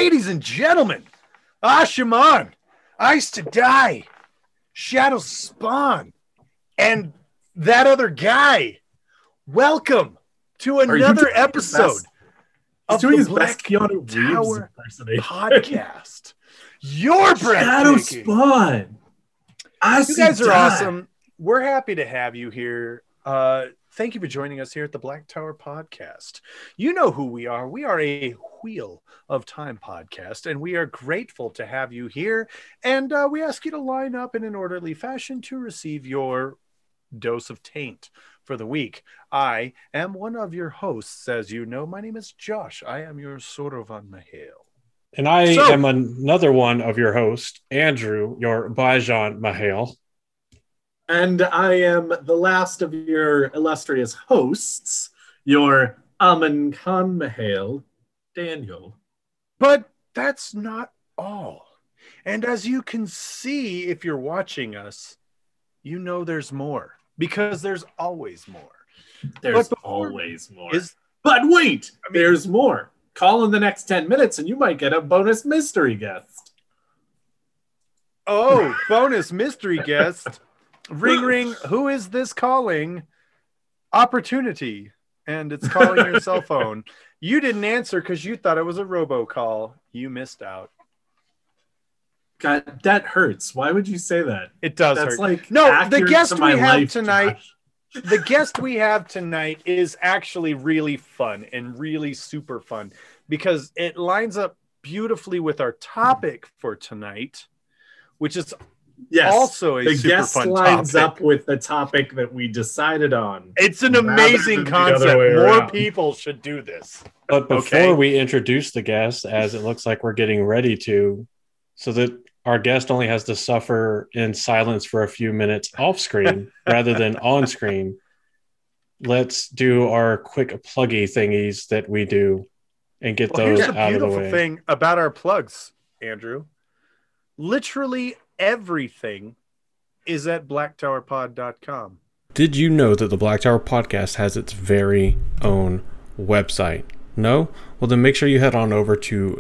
Ladies and gentlemen, Ashaman, Ice to Die, Shadow Spawn, and that other guy. Welcome to another episode of the Black Tower podcast. Your Shadow Spawn. You guys are awesome. We're happy to have you here. Thank you for joining us here at the Black Tower podcast. You know who we are. We are a Wheel of Time podcast, and we are grateful to have you here. And we ask you to line up in an orderly fashion to receive your dose of taint for the week. I am one of your hosts, as you know. My name is Josh. I am your Sorovan Mahale. And I am another one of your hosts, Andrew, your Bajan Mahale. And I am the last of your illustrious hosts, your Aman Khan Mahale, Daniel. But that's not all. And as you can see, if you're watching us, you know there's more. Because there's always more. There's always more. But wait, there's more. Call in the next 10 minutes and you might get a bonus mystery guest. Oh, bonus mystery guest. Ring, ring. Who is this calling? Opportunity. And it's calling your cell phone. You didn't answer because you thought it was a robocall. You missed out. God, that hurts. Why would you say that? It does That's hurt. Like no, the guest we have tonight. Josh. The guest we have tonight is actually really fun and really super fun because it lines up beautifully with our topic for tonight, which is also a super fun topic. The guest lines up with the topic that we decided on. It's an amazing concept. More people should do this. But before we introduce the guest, as it looks like we're getting ready to, so that our guest only has to suffer in silence for a few minutes off screen rather than on screen, let's do our quick pluggy thingies that we do and get those out of the way. Here's the beautiful thing about our plugs, Andrew. Literally everything is at blacktowerpod.com. Did you know that the Black Tower podcast has its very own website? No? Well, then make sure you head on over to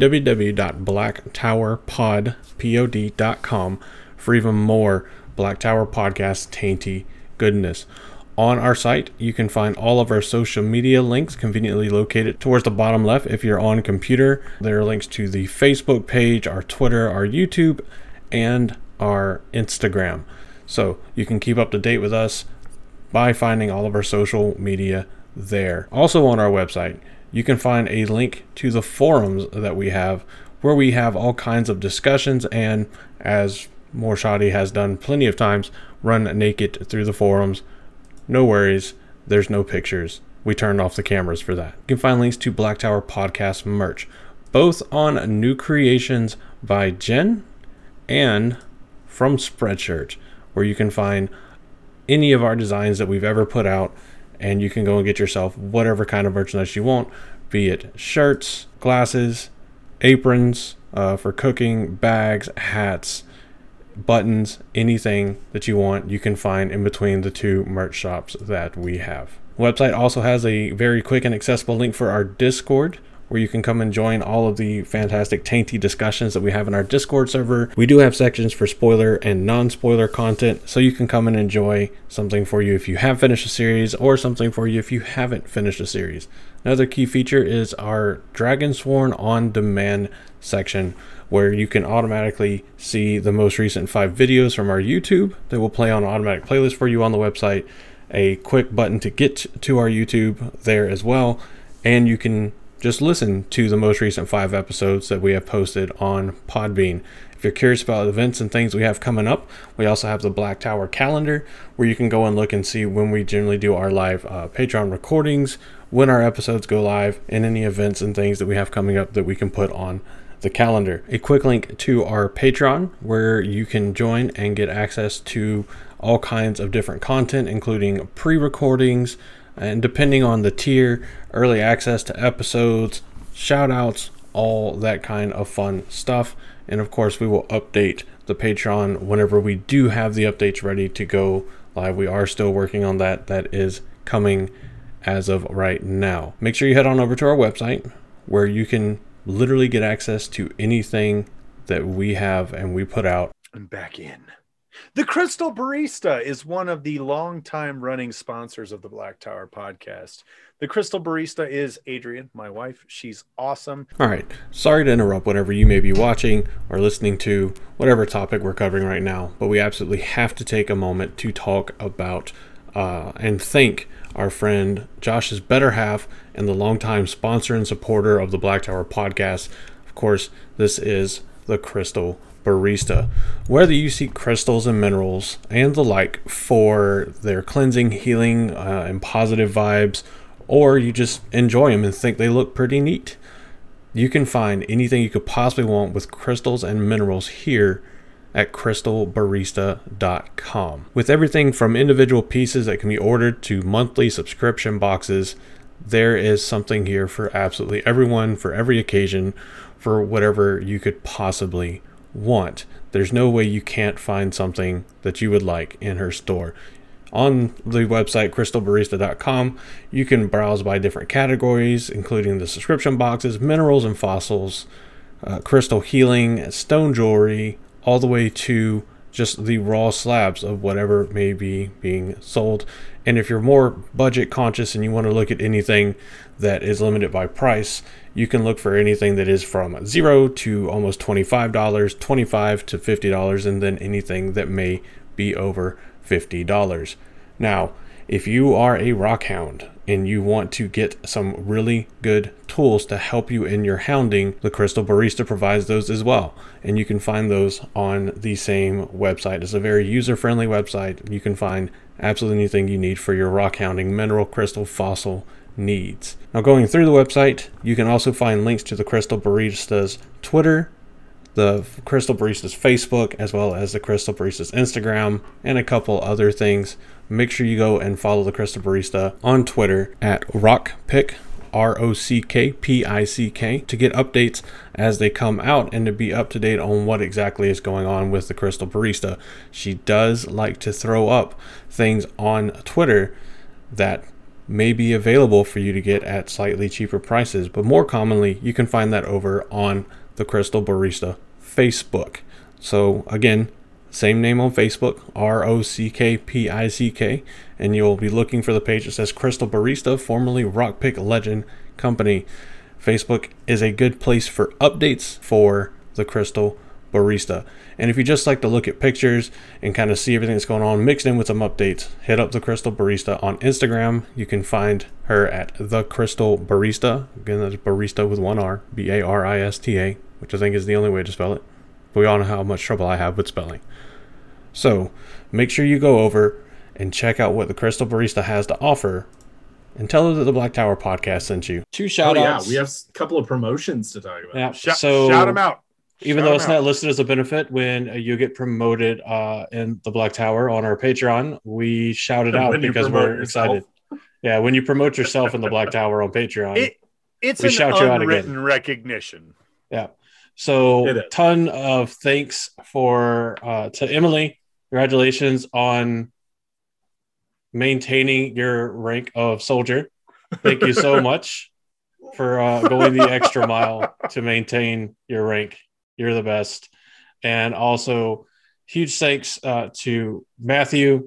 www.blacktowerpod.com for even more Black Tower podcast tainty goodness. On our site, you can find all of our social media links conveniently located towards the bottom left if you're on a computer. There are links to the Facebook page, our Twitter, our YouTube, and our Instagram. So you can keep up to date with us by finding all of our social media there. Also on our website, you can find a link to the forums that we have, where we have all kinds of discussions and, as Morshadi has done plenty of times, run naked through the forums. No worries, there's no pictures. We turned off the cameras for that. You can find links to Black Tower Podcast merch, both on New Creations by Jen and from Spreadshirt, where you can find any of our designs that we've ever put out, and you can go and get yourself whatever kind of merchandise you want, be it shirts, glasses, aprons for cooking, bags, hats, buttons, anything that you want, you can find in between the two merch shops that we have. The website also has a very quick and accessible link for our Discord, where you can come and join all of the fantastic tainty discussions that we have in our Discord server. We do have sections for spoiler and non-spoiler content, so you can come and enjoy something for you if you have finished a series, or something for you if you haven't finished a series. Another key feature is our Dragonsworn On Demand section, where you can automatically see the most recent 5 videos from our YouTube that will play on an automatic playlist for you on the website. A quick button to get to our YouTube there as well, and you can just listen to the most recent 5 episodes that we have posted on Podbean. If you're curious about events and things we have coming up, we also have the Black Tower calendar, where you can go and look and see when we generally do our live Patreon recordings, when our episodes go live, and any events and things that we have coming up that we can put on the calendar. A quick link to our Patreon, where you can join and get access to all kinds of different content, including pre-recordings, and depending on the tier, early access to episodes, shout outs, all that kind of fun stuff. And of course, we will update the Patreon whenever we do have the updates ready to go live. We are still working on that. That is coming as of right now. Make sure you head on over to our website, where you can literally get access to anything that we have and we put out. And back in. The Crystal Barista is one of the long-time running sponsors of the Black Tower podcast. The Crystal Barista is Adrian, my wife. She's awesome. All right. Sorry to interrupt whatever you may be watching or listening to, whatever topic we're covering right now, but we absolutely have to take a moment to talk about and thank our friend Josh's better half and the longtime sponsor and supporter of the Black Tower podcast. Of course, this is the Crystal Barista. Whether you seek crystals and minerals and the like for their cleansing, healing, and positive vibes, or you just enjoy them and think they look pretty neat, you can find anything you could possibly want with crystals and minerals here at crystalbarista.com. With everything from individual pieces that can be ordered to monthly subscription boxes, there is something here for absolutely everyone, for every occasion, for whatever you could possibly want. There's no way you can't find something that you would like in her store. On the website crystalbarista.com, you can browse by different categories, including the subscription boxes, minerals and fossils, crystal healing, stone jewelry, all the way to just the raw slabs of whatever may be being sold. And if you're more budget conscious and you want to look at anything that is limited by price, you can look for anything that is from $0 to almost $25, $25 to $50, and then anything that may be over $50. Now, if you are a rock hound and you want to get some really good tools to help you in your hounding, the Crystal Barista provides those as well. And you can find those on the same website. It's a very user-friendly website. You can find absolutely anything you need for your rock hounding, mineral, crystal, fossil needs. Now, going through the website, you can also find links to the Crystal Barista's Twitter, the Crystal Barista's Facebook, as well as the Crystal Barista's Instagram, and a couple other things. Make sure you go and follow the Crystal Barista on Twitter at RockPick, RockPick, to get updates as they come out and to be up to date on what exactly is going on with the Crystal Barista. She does like to throw up things on Twitter that may be available for you to get at slightly cheaper prices, but more commonly you can find that over on the Crystal Barista Facebook. So again, same name on Facebook, RockPick, and you'll be looking for the page that says Crystal Barista, formerly Rockpick Legend Company. Facebook is a good place for updates for the Crystal Barista. And if you just like to look at pictures and kind of see everything that's going on mixed in with some updates, hit up the Crystal Barista on Instagram. You can find her at the Crystal Barista. Again, that's barista with one R, Barista, which I think is the only way to spell it. But we all know how much trouble I have with spelling. So make sure you go over and check out what the Crystal Barista has to offer and tell her that the Black Tower podcast sent you. 2 shout outs. Yeah, we have a couple of promotions to talk about. Yeah, so shout them out. Even though it's not listed as a benefit, when you get promoted in the Black Tower on our Patreon, we shout it out because we're excited. Yeah, when you promote yourself in the Black Tower on Patreon, it's an unwritten recognition. Yeah. So ton of thanks to Emily. Congratulations on maintaining your rank of soldier. Thank you so much for going the extra mile to maintain your rank. You're the best. And also huge thanks to Matthew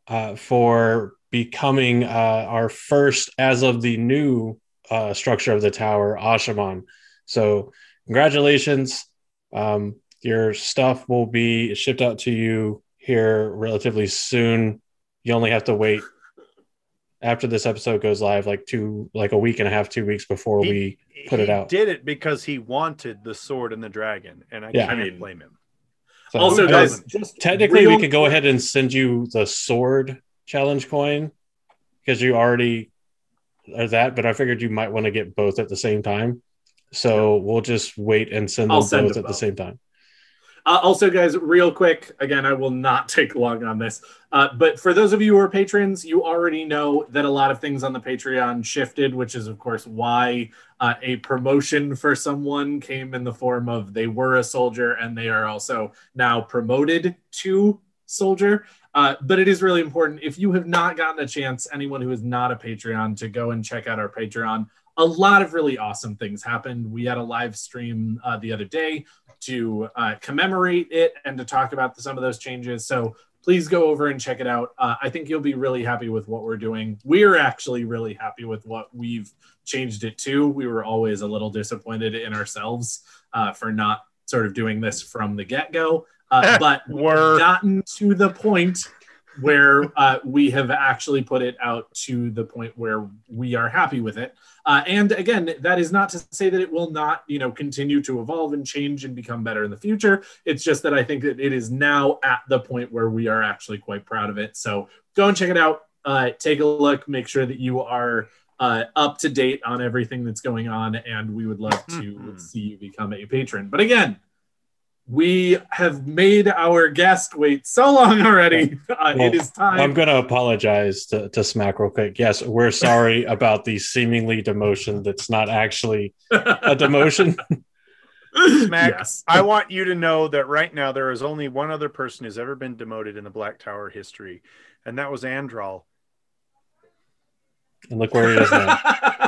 for becoming our first, as of the new structure of the tower, Ashaman. So congratulations. Your stuff will be shipped out to you here relatively soon. You only have to wait after this episode goes live, like a week and a half, 2 weeks before we put it out. He did it because he wanted the sword and the dragon, and I can't blame him. So, also, guys, technically we could go ahead and send you the sword challenge coin because you already are that, but I figured you might want to get both at the same time. So we'll just wait and send them both at the same time. Also, guys, real quick, again, I will not take long on this, but for those of you who are patrons, you already know that a lot of things on the Patreon shifted, which is, of course, why a promotion for someone came in the form of they were a soldier and they are also now promoted to soldier. But it is really important, if you have not gotten a chance, anyone who is not a Patreon, to go and check out our Patreon. a lot of really awesome things happened. We had a live stream the other day to commemorate it and to talk about some of those changes. So please go over and check it out. I think you'll be really happy with what we're doing. We're actually really happy with what we've changed it to. We were always a little disappointed in ourselves for not sort of doing this from the get-go. But we're gotten to the point where we have actually put it out to the point where we are happy with it. And again, that is not to say that it will not, continue to evolve and change and become better in the future. It's just that I think that it is now at the point where we are actually quite proud of it. So go and check it out. Take a look. Make sure that you are up to date on everything that's going on. And we would love to see you become a patron. But again, we have made our guest wait so long already. It is time. I'm going to apologize to Smack real quick. Yes, we're sorry about the seemingly demotion that's not actually a demotion. Smack, Yes. I want you to know that right now there is only one other person who's ever been demoted in the Black Tower history, and that was Andral. And look where he is now.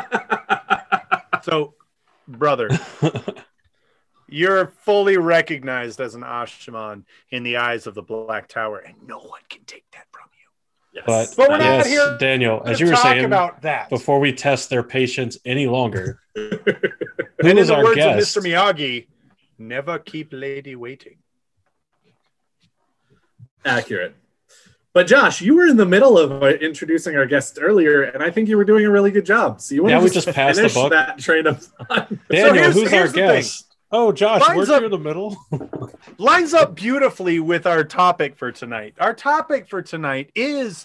So, brother, you're fully recognized as an Asha'man in the eyes of the Black Tower, and no one can take that from you. Yes. But we're not yes, here Daniel, to as you were talk saying, about that. before we test their patience any longer, And who in is the our words guest? of Mr. Miyagi, never keep lady waiting. Accurate. But Josh, you were in the middle of introducing our guest earlier, and I think you were doing a really good job. So you want Yeah, to we just passed the finish buck. that train of thought? Daniel, who's our here's the guest? Oh, Josh, Lines weren't up- you in the middle? Lines up beautifully with our topic for tonight. Our topic for tonight is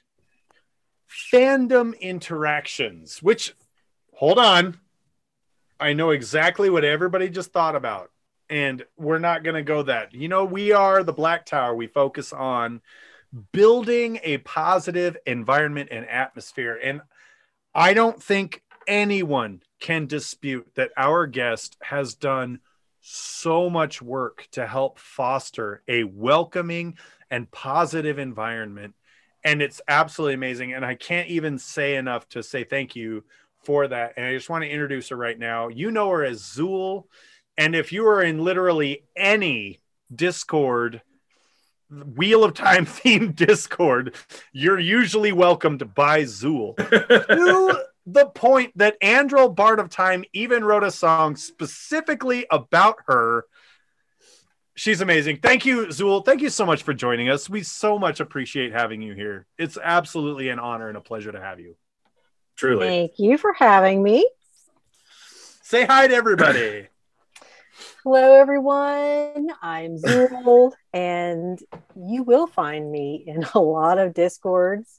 fandom interactions, which, hold on, I know exactly what everybody just thought about, and we're not going to go that. We are the Black Tower. We focus on building a positive environment and atmosphere, and I don't think anyone can dispute that our guest has done so much work to help foster a welcoming and positive environment. And it's absolutely amazing. And I can't even say enough to say thank you for that. And I just want to introduce her right now. You know her as Zool. And if you are in literally any Discord, Wheel of Time themed Discord, you're usually welcomed by Zool. To the point that Andral Bard of Time even wrote a song specifically about her. She's amazing. Thank you, Zool. Thank you so much for joining us. We so much appreciate having you here. It's absolutely an honor and a pleasure to have you. Truly. Thank you for having me. Say hi to everybody. Hello, everyone. I'm Zool, and you will find me in a lot of Discords.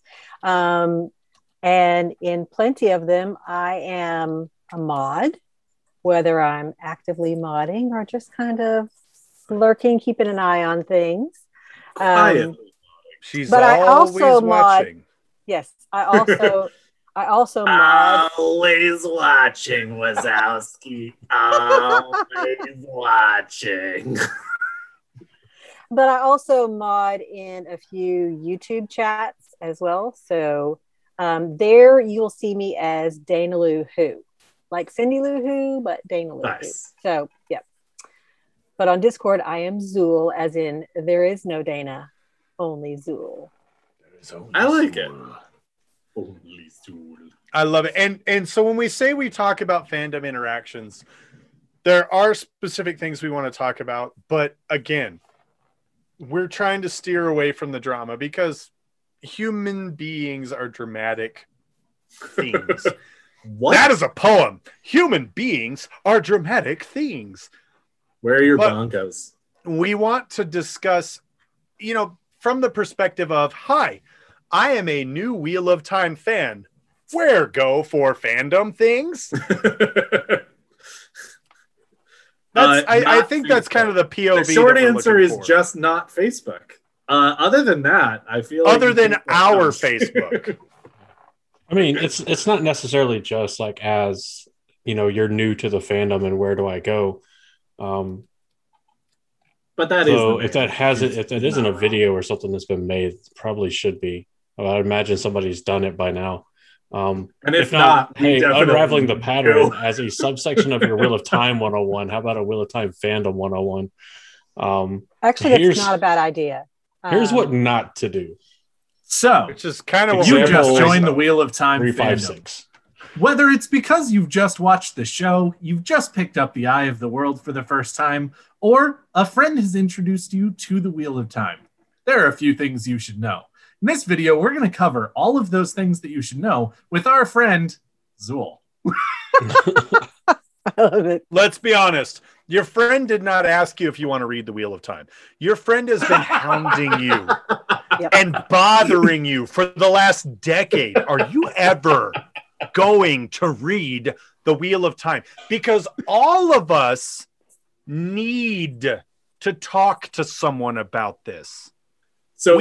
And in plenty of them, I am a mod, whether I'm actively modding or just kind of lurking, keeping an eye on things. She's but I always also watching. Yes, I also mod. Always watching, Wazowski. Always watching. But I also mod in a few YouTube chats as well. So there you'll see me as Dana Lou Who, like Cindy Lou Who, but Dana Lou Nice. Who. So yeah. But on Discord, I am Zool, as in there is no Dana, only Zool. I like it. Only Zool. I love it. And so when we say we talk about fandom interactions, there are specific things we want to talk about. But again, we're trying to steer away from the drama because human beings are dramatic things. What? That is a poem. Human beings are dramatic things. Where are your But- bonkos? We want to discuss, from the perspective of, hi, I am a new Wheel of Time fan. Where go for fandom things? I think that's kind of the POV. The short that we're answer looking is for. just not Facebook. Other than that, I feel like other you than can- our Facebook. I mean, it's not necessarily just like as, you're new to the fandom and where do I go? But that is So the if main that hasn't, thing. if that isn't a video or something that's been made, it probably should be. I imagine somebody's done it by now. And if not, hey, unraveling the pattern as a subsection of your Wheel of Time 101. How about a Wheel of Time fandom 101? Actually, that's not a bad idea. Here's what not to do. So, which is kind of what you just joined the Wheel of Time 356. Whether it's because you've just watched the show, you've just picked up the Eye of the World for the first time, or a friend has introduced you to the Wheel of Time, there are a few things you should know. In this video, we're going to cover all of those things that you should know with our friend, Zool. I love it. Let's be honest. Your friend did not ask you if you want to read the Wheel of Time. Your friend has been hounding you and bothering you for the last decade. Are you ever going to read the Wheel of Time? Because all of us need to talk to someone about this. So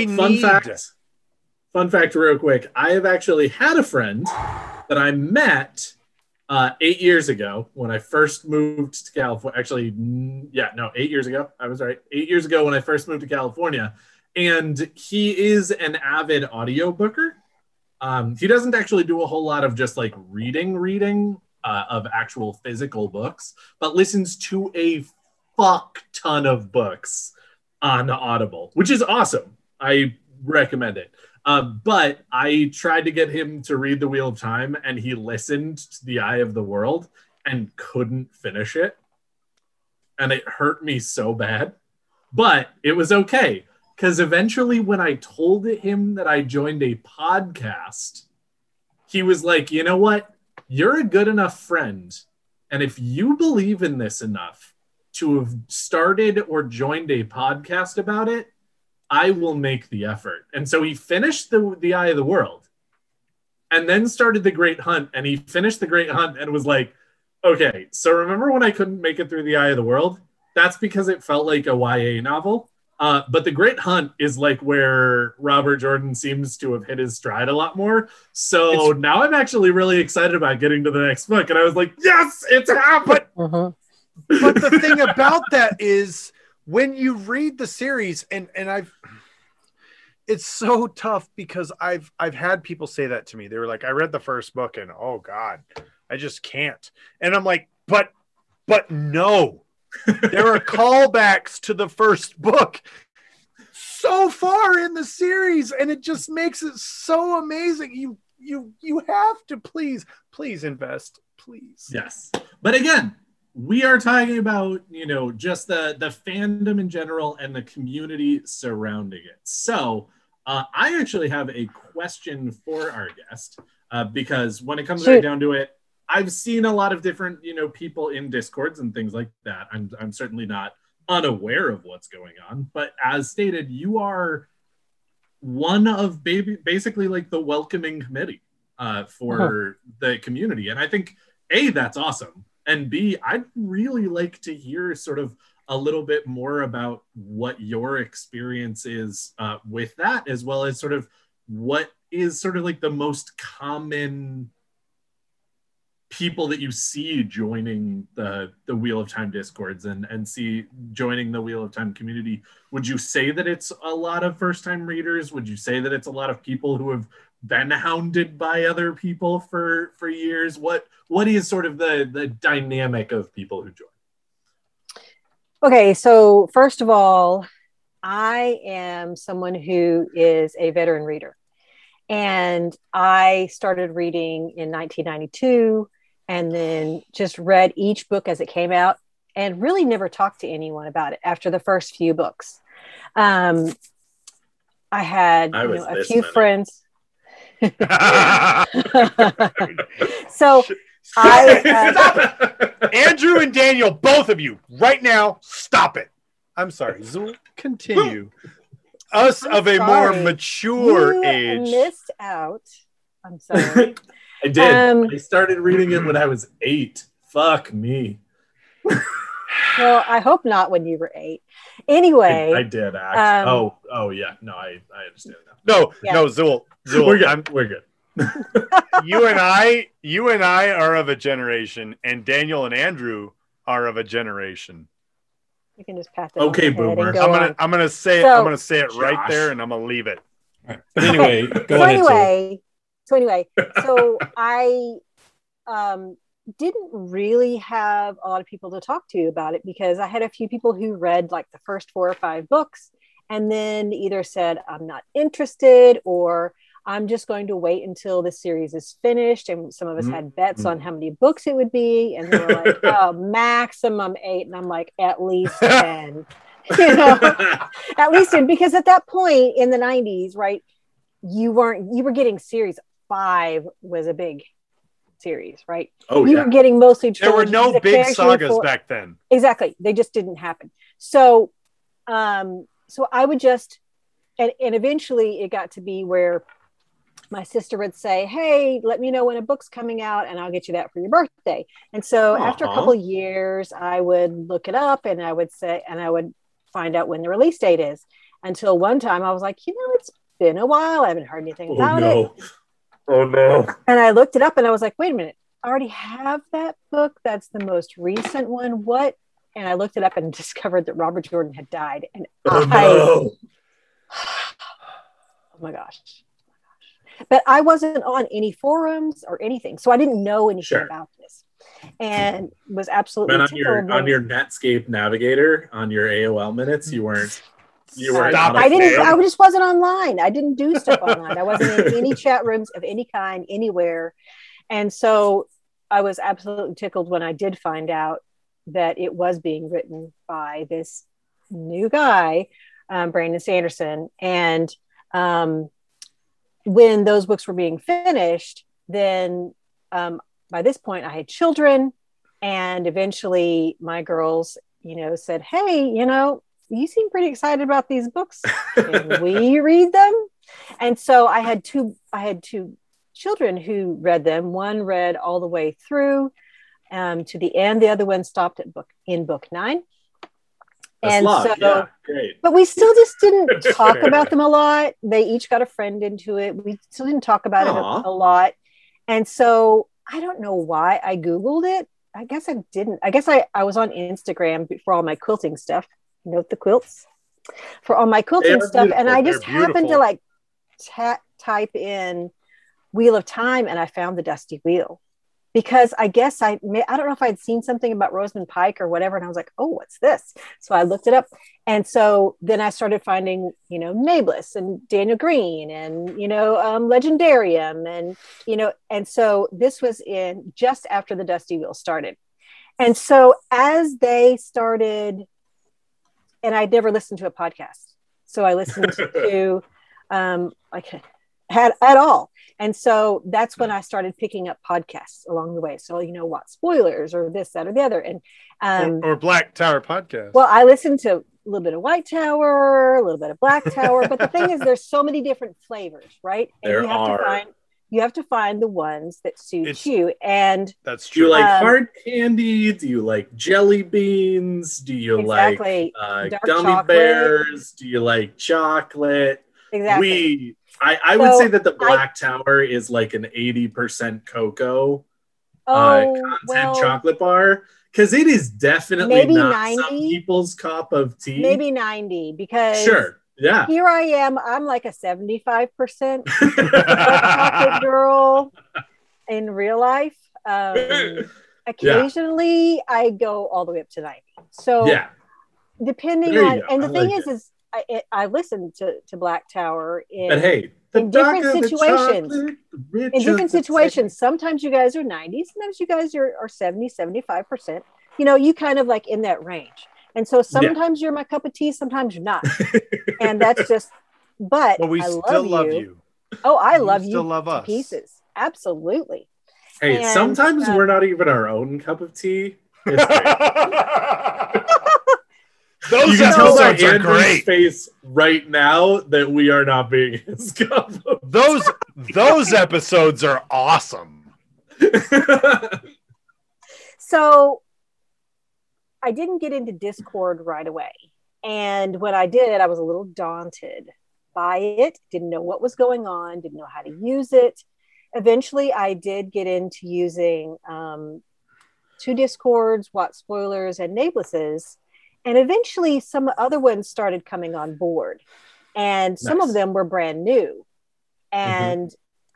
fun fact real quick. I have actually had a friend that I met 8 years ago when I first moved to California. Actually, 8 years ago. I was right. 8 years ago when I first moved to California. And he is an avid audiobooker. He doesn't actually do a whole lot of just like reading of actual physical books, but listens to a fuck ton of books on Audible, which is awesome. I recommend it. But I tried to get him to read The Wheel of Time, and he listened to The Eye of the World and couldn't finish it. And it hurt me so bad. But it was okay, because eventually when I told him that I joined a podcast, he was like, you know what? You're a good enough friend. And if you believe in this enough to have started or joined a podcast about it, I will make the effort. And so he finished the Eye of the World and then started The Great Hunt. And he finished The Great Hunt and was like, okay, so remember when I couldn't make it through The Eye of the World? That's because it felt like a YA novel. But The Great Hunt is like where Robert Jordan seems to have hit his stride a lot more. So now I'm actually really excited about getting to the next book. And I was like, yes, it's happened. But the thing about that is, when you read the series, and it's so tough because I've had people say that to me. They were like, I read the first book and oh God, I just can't. And I'm like, but no, there are callbacks to the first book so far in the series, and it just makes it so amazing. You have to please invest, please. Yes. But again, we are talking about, just the fandom in general and the community surrounding it. So I actually have a question for our guest because when it comes right down to it, I've seen a lot of different, people in Discords and things like that. I'm certainly not unaware of what's going on. But as stated, you are one of basically like the welcoming committee for the community. And I think, A, that's awesome. And B, I'd really like to hear sort of a little bit more about what your experience is with that, as well as sort of what is sort of like the most common people that you see joining the Wheel of Time Discords and see joining the Wheel of Time community. Would you say that it's a lot of first-time readers? Would you say that it's a lot of people who have been hounded by other people for years? What is sort of the dynamic of people who join? Okay, so first of all, I am someone who is a veteran reader. And I started reading in 1992 and then just read each book as it came out and really never talked to anyone about it after the first few books. I had a few friends. So Stop it. Andrew and Daniel, both of you, right now, stop it. I'm sorry. Zool, continue. Us of a more mature age. Missed out. I'm sorry. I did. I started reading it when I was 8. Fuck me. Well, I hope not when you were 8. Anyway. I did, actually. Oh, yeah. No, I understand now. No, Zool. We're good. You and I are of a generation, and Daniel and Andrew are of a generation. You can just pat that. Okay, boomer. I'm gonna say it right there, and I'm gonna leave it. Right. But anyway, go ahead. So anyway, so I didn't really have a lot of people to talk to about it because I had a few people who read like the first 4 or 5 books and then either said, I'm not interested, or I'm just going to wait until the series is finished. And some of us had bets on how many books it would be. And they were like, oh, maximum 8. And I'm like, at least 10, at least 10. Because at that point in the 90s, right, you were getting series 5 was a big series, right? Oh, you were getting mostly there were no big sagas back then. Exactly. They just didn't happen. So, so I would just, and eventually it got to be where my sister would say, hey, let me know when a book's coming out and I'll get you that for your birthday. And so after a couple of years, I would look it up and I would find out when the release date is, until one time I was like, it's been a while. I haven't heard anything about it. Oh no. And I looked it up and I was like, wait a minute, I already have that book. That's the most recent one. What? And I looked it up and discovered that Robert Jordan had died. And oh my gosh. But I wasn't on any forums or anything. So I didn't know anything about this. And was absolutely on your Netscape navigator, on your AOL minutes, you weren't I just wasn't online. I didn't do stuff online. I wasn't in any chat rooms of any kind, anywhere. And so I was absolutely tickled when I did find out that it was being written by this new guy, Brandon Sanderson. And when those books were being finished, then by this point I had children, and eventually my girls, said, hey, you seem pretty excited about these books. Can we read them? And so I had two children who read them. One read all the way through to the end. The other one stopped at book 9. Great. But we still just didn't talk about them a lot. They each got a friend into it. We still didn't talk about it a lot. And so I don't know why I Googled it. I guess I didn't. I guess I was on Instagram for all my quilting stuff. Note the quilts for all my quilting stuff. And I just happened to type in Wheel of Time, and I found the Dusty Wheel, because I guess I don't know if I'd seen something about Rosamund Pike or whatever. And I was like, oh, what's this? So I looked it up. And so then I started finding, Nameless and Daniel Green and, Legendarium. And, and so this was in just after the Dusty Wheel started. And so as they started, and I'd never listened to a podcast. So I listened to at all. And so that's when I started picking up podcasts along the way. So, what spoilers or this, that, or the other. And or Black Tower podcast. Well, I listened to a little bit of White Tower, a little bit of Black Tower. But the thing is, there's so many different flavors, right? And you have to find the ones that suit you. And that's true. Do you like hard candy? Do you like jelly beans? Do you like gummy chocolate bears? Do you like chocolate? Exactly. I would say that the Black Tower is like an 80% cocoa content chocolate bar, because it is definitely maybe not 90, some people's cup of tea. Maybe 90, because yeah. Here I am. I'm like a 75% chocolate girl in real life. Occasionally, I go all the way up to 90. So depending on, and the thing is I listen to Black Tower in different situations. In different situations, sometimes you guys are 90, sometimes you guys are 70, 75%. You kind of like in that range. And so sometimes you're my cup of tea, sometimes you're not. And that's just, but we still love you. Oh, I love you. Still love us. Pieces. Absolutely. Hey, and sometimes we're not even our own cup of tea. It's great. Those episodes are great. Face right now that we are not being his cup of those episodes are awesome. So I didn't get into Discord right away. And when I did, I was a little daunted by it. Didn't know what was going on. Didn't know how to use it. Eventually, I did get into using 2 Discords, What Spoilers, and Namelesses. And eventually, some other ones started coming on board. And some of them were brand new. And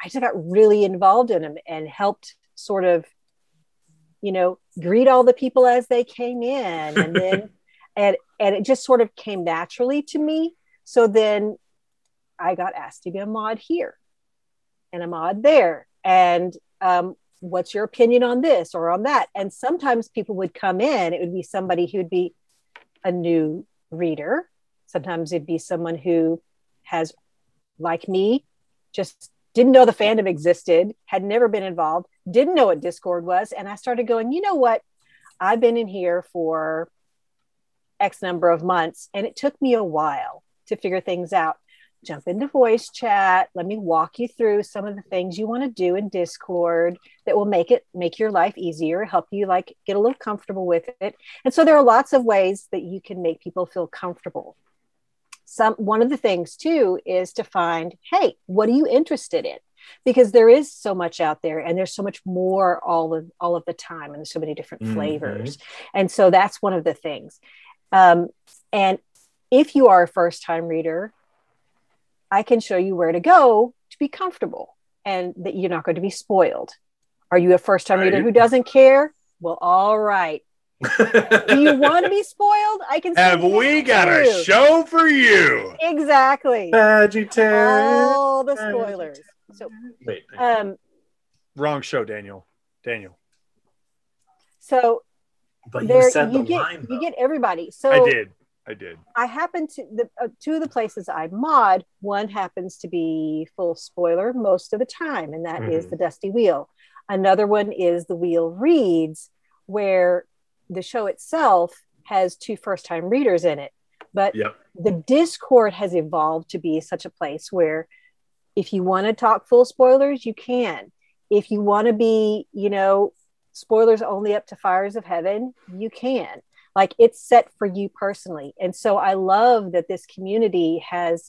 I just got really involved in them and helped sort of, greet all the people as they came in. And then, and it just sort of came naturally to me. So then I got asked to be a mod here and a mod there. And what's your opinion on this or on that? And sometimes people would come in, it would be somebody who would be a new reader. Sometimes it'd be someone who has, like me, just didn't know the fandom existed, had never been involved, didn't know what Discord was. And I started going, you know what? I've been in here for X number of months, and it took me a while to figure things out. Jump into voice chat. Let me walk you through some of the things you want to do in Discord that will make your life easier, help you like get a little comfortable with it. And so there are lots of ways that you can make people feel comfortable. One of the things too is to find, hey, what are you interested in? Because there is so much out there, and there's so much more all of the time, and there's so many different flavors. And so that's one of the things. And if you are a first-time reader, I can show you where to go to be comfortable and that you're not going to be spoiled. Are you a first-time reader who doesn't care? Well, all right. Do you want to be spoiled? I can. Have we got a show for you? Exactly. Vegetarian. All the spoilers. So, wait. Wrong show, Daniel. So, but you said the line. You get everybody. So I did. I happen to two of the places I mod. One happens to be full spoiler most of the time, and that is the Dusty Wheel. Another one is the Wheel Reads, where the show itself has 2 first-time readers in it. But the Discord has evolved to be such a place where if you want to talk full spoilers, you can. If you want to be, spoilers only up to Fires of Heaven, you can. Like, it's set for you personally. And so I love that this community has,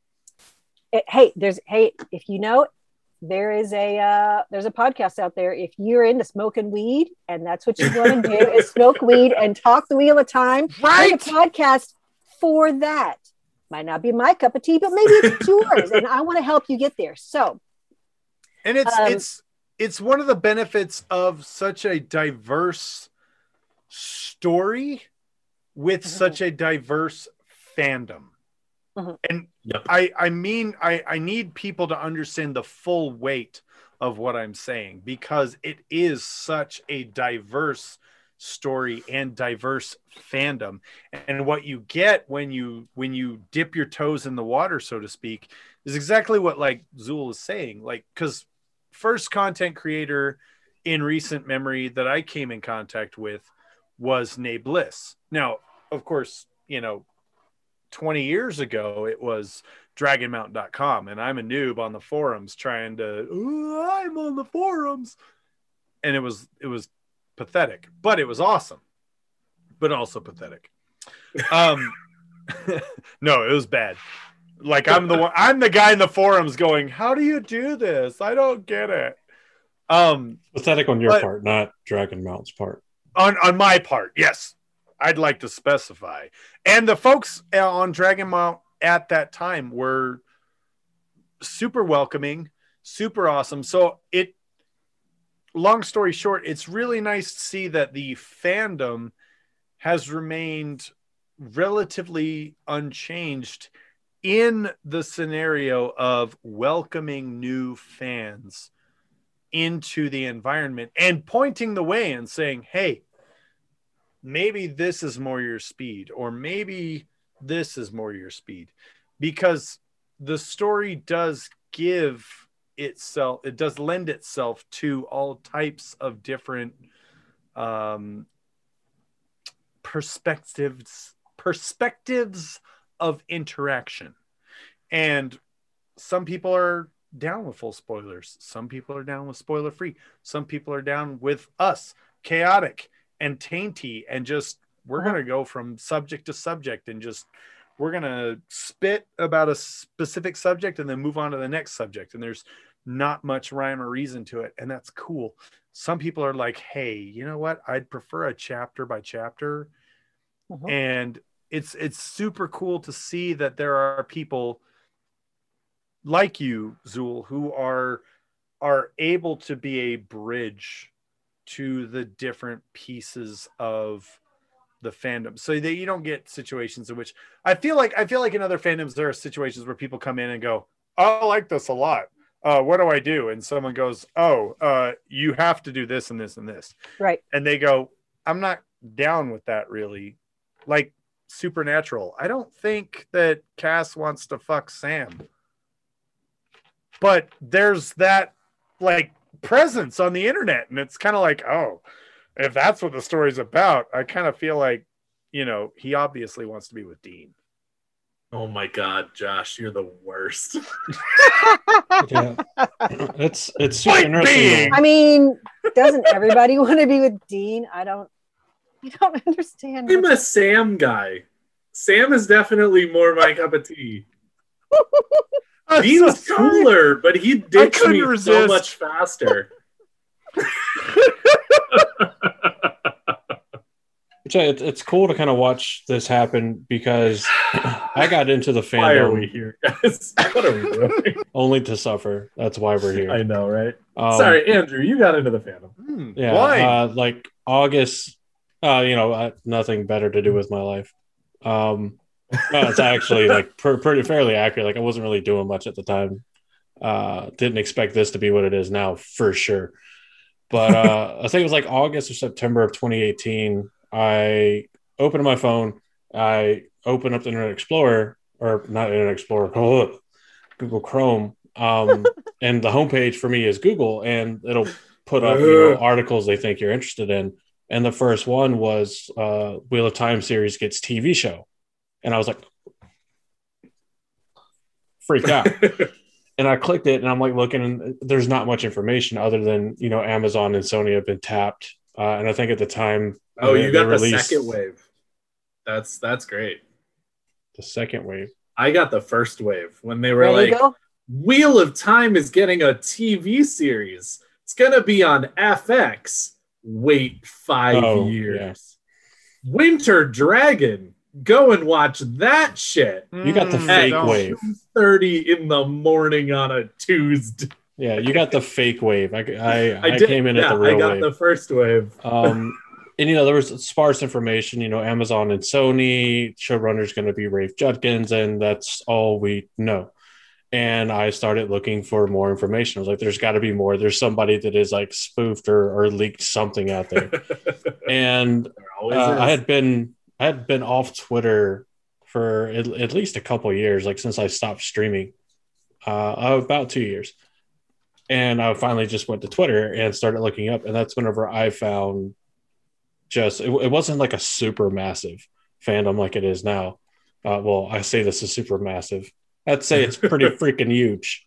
if you know, there's a podcast out there. If you're into smoking weed and that's what you want to do is smoke weed and talk the wheel of time, right? There's a podcast for that. Might not be my cup of tea, but maybe it's yours. And I want to help you get there. So, and it's one of the benefits of such a diverse story with such a diverse fandom. And I need people to understand the full weight of what I'm saying, because it is such a diverse story and diverse fandom. And what you get when you dip your toes in the water, so to speak, is exactly what like Zool is saying. Like, because first content creator in recent memory that I came in contact with was Nay Bliss. Now, of course, 20 years ago, it was dragonmount.com, and I'm a noob on the forums trying to, I'm on the forums. And it was pathetic, but it was awesome, but also pathetic. No, it was bad. Like, I'm the guy in the forums going, how do you do this? I don't get it. Pathetic on your part, not Dragonmount's part. On my part, yes. I'd like to specify. And the folks on Dragonmount at that time were super welcoming, super awesome. So long story short, it's really nice to see that the fandom has remained relatively unchanged in the scenario of welcoming new fans into the environment and pointing the way and saying, hey, maybe this is more your speed, or maybe this is more your speed, because the story does it does lend itself to all types of different perspectives of interaction. And some people are down with full spoilers. Some people are down with spoiler free. Some people are down with us, chaotic and tainty, and just we're going to go from subject to subject and just we're going to spit about a specific subject and then move on to the next subject. And there's not much rhyme or reason to it. And that's cool. Some people are like, hey, you know what? I'd prefer a chapter by chapter. And it's super cool to see that there are people like you, Zool, who are are able to be a bridge to the different pieces of the fandom, so that you don't get situations in which I feel like in other fandoms there are situations where people come in and go, oh, I like this a lot. What do I do? And someone goes, oh, you have to do this and this and this. Right. And they go, I'm not down with that really. Like Supernatural. I don't think that Cass wants to fuck Sam. But there's that like presence on the internet, and it's kind of like, oh, if that's what the story's about, I kind of feel like, you know, he obviously wants to be with Dean. Oh my God, Josh, you're the worst. Yeah, it's super interesting. I mean, doesn't everybody want to be with Dean? I don't understand. I'm a Sam guy. Sam is definitely more my cup of tea. Dean's cooler, but he ditched me so much faster. It's cool to kind of watch this happen because I got into the fandom. Why are we here, guys? What are we doing? Only to suffer. That's why we're here. I know, right? Sorry, Andrew, you got into the fandom. Yeah, why? Like August. Nothing better to do with my life. It's actually like pretty fairly accurate. Like I wasn't really doing much at the time. Didn't expect this to be what it is now for sure. But I think it was like August or September of 2018. I opened my phone. I opened up the Internet Explorer, or not Internet Explorer, Google Chrome. And the homepage for me is Google, and it'll put up articles they think you're interested in. And the first one was Wheel of Time series gets TV show. And I was like, freaked out. And I clicked it, and I'm like looking, and there's not much information other than, you know, Amazon and Sony have been tapped. And I think at the time, you got the second wave. That's great. The second wave. I got the first wave when they were like, Wheel of Time is getting a TV series. It's gonna be on FX. Wait 5 years. Yeah. Winter Dragon. Go and watch that shit. You got the fake wave. 2:30 in the morning on a Tuesday. Yeah, you got the fake wave. I came in at the real wave. I got the first wave. And you know, there was sparse information. You know, Amazon and Sony, showrunner's going to be Rafe Judkins, and that's all we know. And I started looking for more information. I was like, there's got to be more. There's somebody that is like spoofed or leaked something out there. And I had been off Twitter for at least a couple of years, like since I stopped streaming, about 2 years. And I finally just went to Twitter and started looking up. And that's whenever I found it wasn't like a super massive fandom like it is now. Well, I say this is super massive. I'd say it's pretty freaking huge.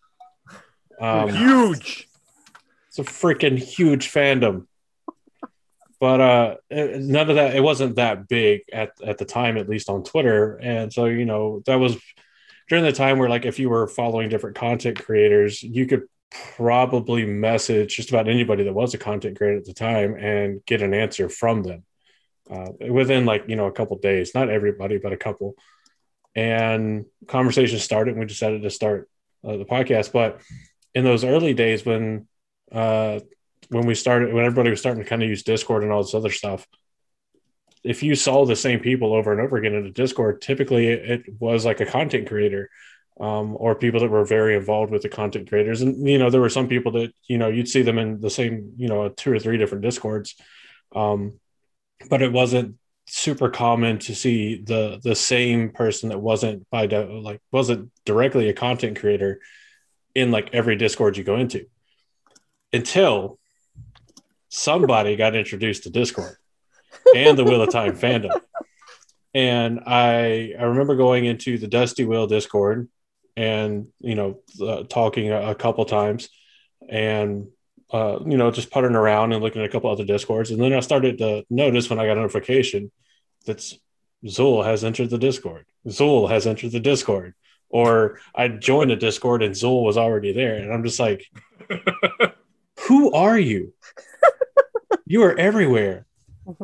Huge. It's a freaking huge fandom. But none of that, it wasn't that big at the time, at least on Twitter. And so, you know, that was during the time where, like, if you were following different content creators, you could probably message just about anybody that was a content creator at the time and get an answer from them within, like, you know, a couple days. Not everybody, but a couple. And conversation started, and we decided to start the podcast. But in those early days when everybody was starting to kind of use Discord and all this other stuff, if you saw the same people over and over again in a Discord, typically it was like a content creator or people that were very involved with the content creators. And, you know, there were some people that, you know, you'd see them in the same, you know, 2 or 3 different Discords. But it wasn't super common to see the same person that wasn't directly a content creator in like every Discord you go into, until somebody got introduced to Discord and the Wheel of Time fandom. And I remember going into the Dusty Wheel Discord and, you know, talking a couple times and, you know, just puttering around and looking at a couple other Discords. And then I started to notice when I got a notification that Zool has entered the Discord. Zool has entered the Discord. Or I joined a Discord and Zool was already there. And I'm just like, who are you? You are everywhere.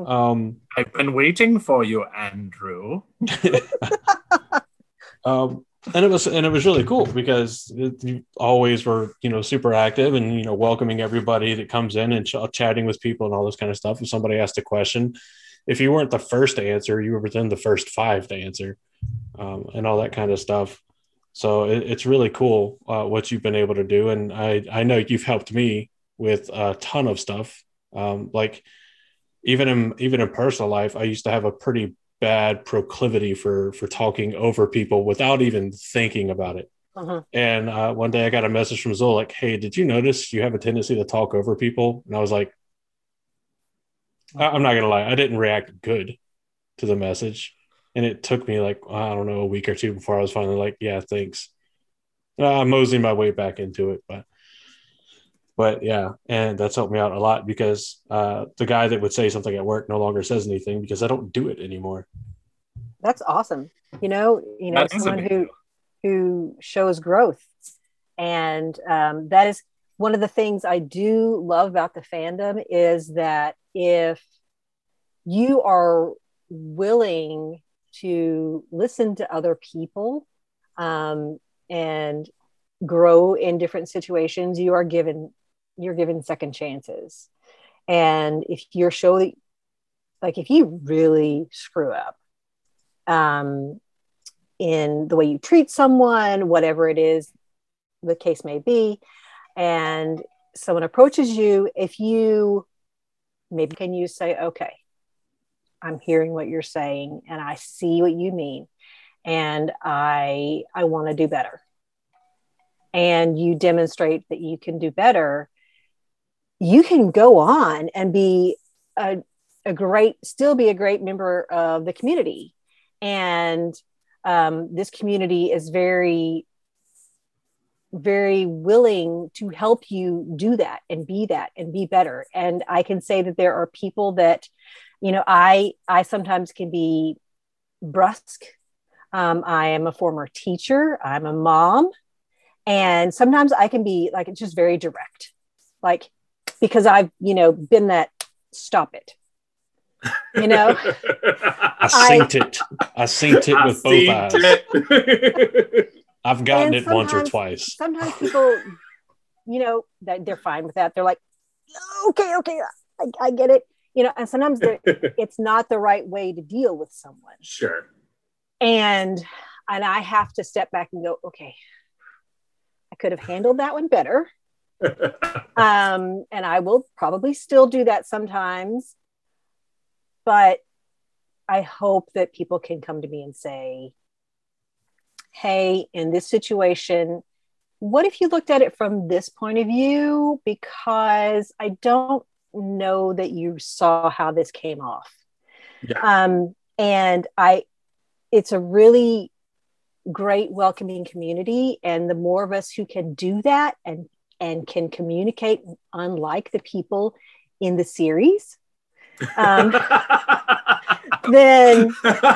I've been waiting for you, Andrew. And it was really cool because you always were, super active and, welcoming everybody that comes in and chatting with people and all this kind of stuff. If somebody asked a question, if you weren't the first to answer, you were within the first 5 to answer, and all that kind of stuff. So it's really cool what you've been able to do. And I know you've helped me with a ton of stuff. Like even in personal life, I used to have a pretty bad proclivity for talking over people without even thinking about it. Uh-huh. And one day I got a message from Zoe like, "Hey, did you notice you have a tendency to talk over people?" And I was like, I'm not gonna lie, I didn't react good to the message, and it took me like, I don't know, a week or two before I was finally like, yeah, thanks. I'm moseying my way back into it, but yeah, and that's helped me out a lot because the guy that would say something at work no longer says anything because I don't do it anymore. That's awesome. Someone who shows growth. And that is one of the things I do love about the fandom is that if you are willing to listen to other people and grow in different situations, you're given second chances. And if your show that, like, if you really screw up in the way you treat someone, whatever it is the case may be, and someone approaches you, if you maybe can you say, okay, I'm hearing what you're saying and I see what you mean, and I want to do better, and you demonstrate that you can do better, you can go on and be a great member of the community. And this community is very, very willing to help you do that and be better. And I can say that there are people that, I sometimes can be brusque. I am a former teacher. I'm a mom. And sometimes I can be like, it's just very direct, like, because I've, been that, stop it. I synced it with both eyes. I've gotten it once or twice. Sometimes people, that they're fine with that. They're like, okay, I get it. And sometimes it's not the right way to deal with someone. Sure. And I have to step back and go, okay, I could have handled that one better. And I will probably still do that sometimes. But I hope that people can come to me and say, hey, in this situation, what if you looked at it from this point of view? Because I don't know that you saw how this came off. Yeah. And it's a really great welcoming community. And the more of us who can do that and can communicate, unlike the people in the series, then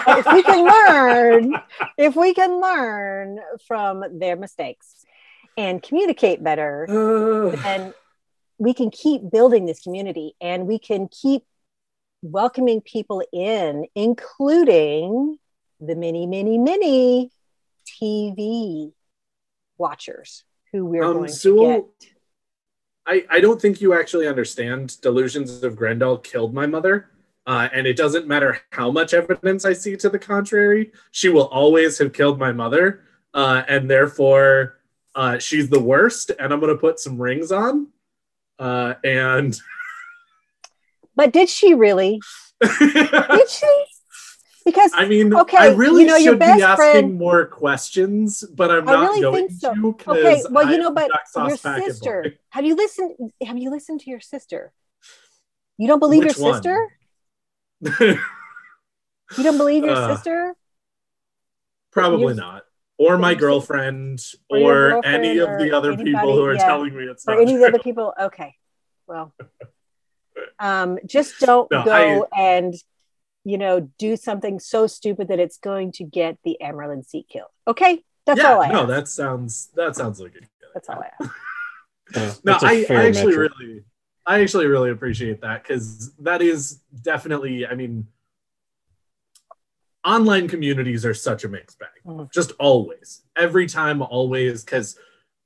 if we can learn from their mistakes and communicate better, then we can keep building this community and we can keep welcoming people in, including the many TV watchers who we're going to get. I don't think you actually understand. Delusions of Grendel killed my mother. And it doesn't matter how much evidence I see to the contrary. She will always have killed my mother. And therefore, she's the worst. And I'm going to put some rings on. But did she really? Did she? Because I mean, okay, I really should be asking friend, more questions, but I'm not really going think so. to. Okay, well, but your sister. Have you listened to your sister? You don't believe Which your sister? You don't believe your sister? Probably not. Or my girlfriend, or any of the other people who are telling me it's not. Or any of the other people. Okay, well, just don't go and do something so stupid that it's going to get the Emerald Sea killed. Okay, that's all I ask. That sounds like it. That's all I ask. No, I actually really appreciate that, because that is definitely, I mean, online communities are such a mixed bag. Just always. Every time, always, because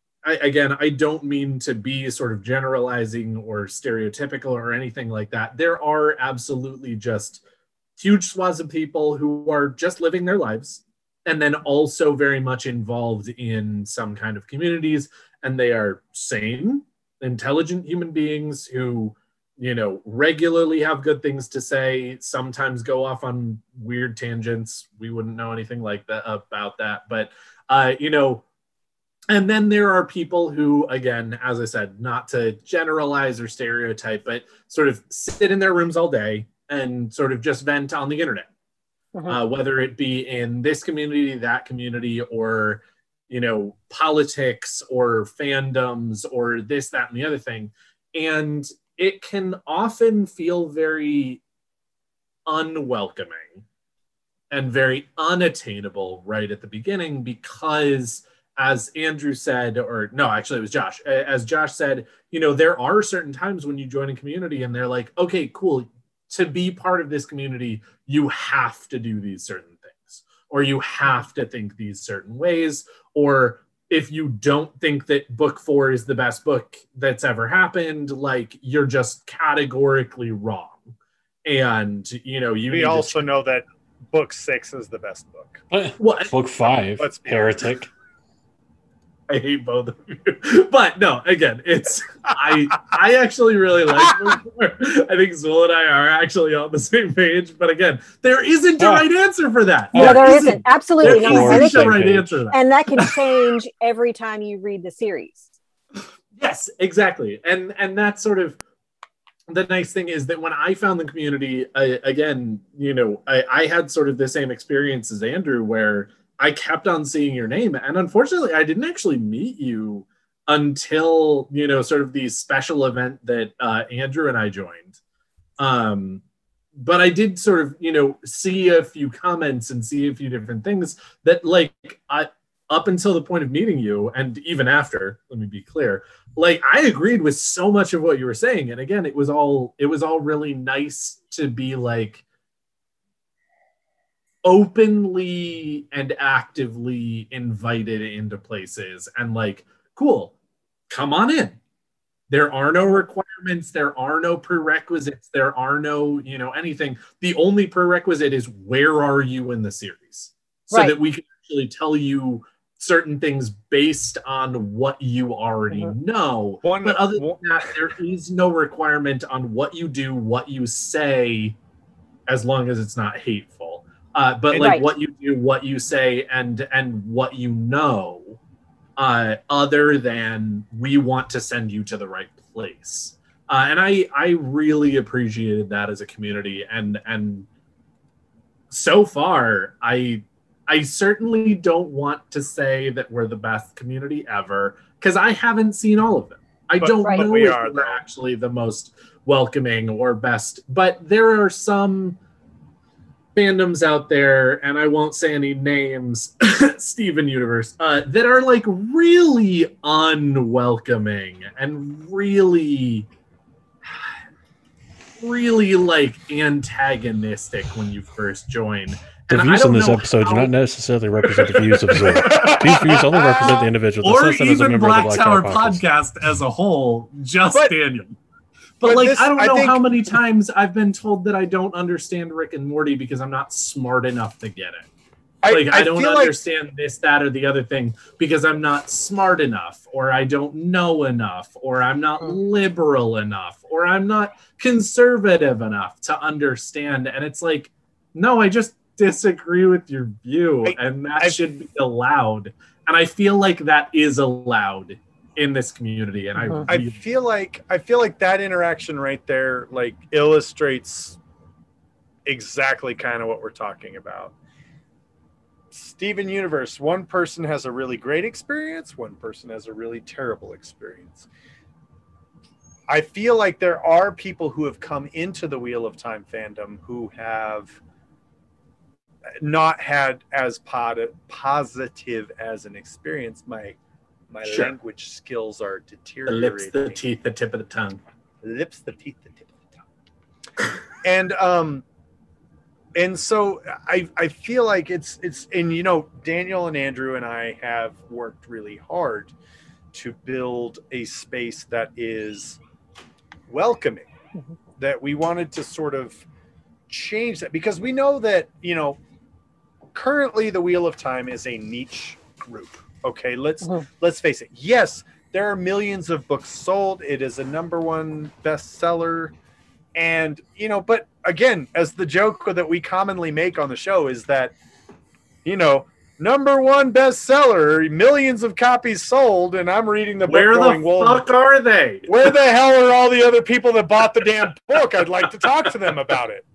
I don't mean to be sort of generalizing or stereotypical or anything like that. There are absolutely just huge swaths of people who are just living their lives and then also very much involved in some kind of communities, and they are sane, intelligent human beings who, you know, regularly have good things to say, sometimes go off on weird tangents. We wouldn't know anything like that about that. But, you know, and then there are people who, again, as I said, not to generalize or stereotype, but sort of sit in their rooms all day and sort of just vent on the internet, whether it be in this community, that community, or, you know, politics or fandoms or this, that, and the other thing. And it can often feel very unwelcoming and very unattainable right at the beginning because, as Andrew said, or no, actually it was Josh. As Josh said, you know, there are certain times when you join a community and they're like, okay, cool. To be part of this community, you have to do these certain things, or you have to think these certain ways, or if you don't think that book 4 is the best book that's ever happened, like, you're just categorically wrong. And, you know, we also know that book 6 is the best book. What? Book 5, Heretic. I hate both of you. But no, again, it's I actually really like book 4. I think Zool and I are actually on the same page. But again, there isn't a right answer for that. No, there isn't. Absolutely not. There isn't a right answer to that. And that can change every time you read the series. Yes, exactly. And that's sort of the nice thing is that when I found the community, again, you know, I had sort of the same experience as Andrew, where I kept on seeing your name. And unfortunately, I didn't actually meet you until, you know, sort of the special event that Andrew and I joined. But I did sort of, you know, see a few comments and see a few different things that, like, up until the point of meeting you, and even after, let me be clear, like, I agreed with so much of what you were saying. And again, it was all really nice to be, like, openly and actively invited into places and, like, cool, come on in. There are no requirements. There are no prerequisites. There are no, you know, anything. The only prerequisite is, where are you in the series? So that we can actually tell you certain things based on what you already know. But other than that, there is no requirement on what you do, what you say, as long as it's not hateful. But like what you do, what you say, and what you know, other than we want to send you to the right place. And I really appreciated that as a community. And so far, I certainly don't want to say that we're the best community ever, because I haven't seen all of them. I don't know if we're actually the most welcoming or best, but there are some fandoms out there, and I won't say any names, Steven Universe, that are, like, really unwelcoming and really like antagonistic when you first join. The views in this episode do not necessarily represent the views of Zool. These views only represent the individual. Or even Black Tower podcast as a whole, Daniel. But like, this, I don't know how many times I've been told that I don't understand Rick and Morty because I'm not smart enough to get it. I don't understand this, that, or the other thing because I'm not smart enough, or I don't know enough, or I'm not liberal enough, or I'm not conservative enough to understand. And it's like, no, I just disagree with your view, and that should be allowed. And I feel like that is allowed in this community, and I feel like that interaction right there, like, illustrates exactly kind of what we're talking about. Steven Universe, one person has a really great experience, one person has a really terrible experience. I feel like there are people who have come into the Wheel of Time fandom who have not had as positive as an experience. My language skills are deteriorating. The lips, the teeth, the tip of the tongue. The lips, the teeth, the tip of the tongue. And And so I feel like it's and you know, Daniel and Andrew and I have worked really hard to build a space that is welcoming, that we wanted to sort of change that, because we know that, you know, currently the Wheel of Time is a niche group. Okay, let's face it. Yes, there are millions of books sold. It is a #1 bestseller. And, you know, but again, as the joke that we commonly make on the show is that, you know, #1 bestseller, millions of copies sold, and I'm reading the book going, where the fuck are they? Where the hell are all the other people that bought the damn book? I'd like to talk to them about it.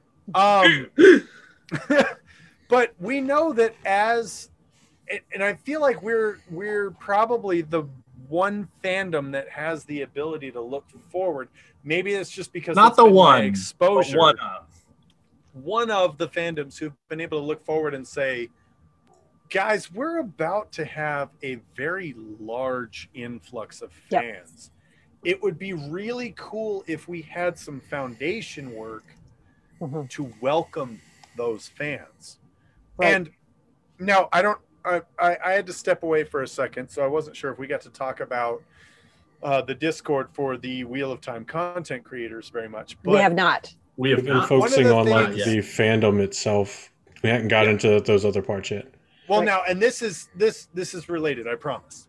But we know that and I feel like we're probably the one fandom that has the ability to look forward. Maybe it's just because not it's the been one my exposure. One of the fandoms who've been able to look forward and say, guys, we're about to have a very large influx of fans. It would be really cool if we had some foundation work to welcome those fans. Right. And now I had to step away for a second, so I wasn't sure if we got to talk about the Discord for the Wheel of Time content creators very much. But we have not. We've been focusing on like the fandom itself. We hadn't got into those other parts yet. Well, now, and this is related, I promise.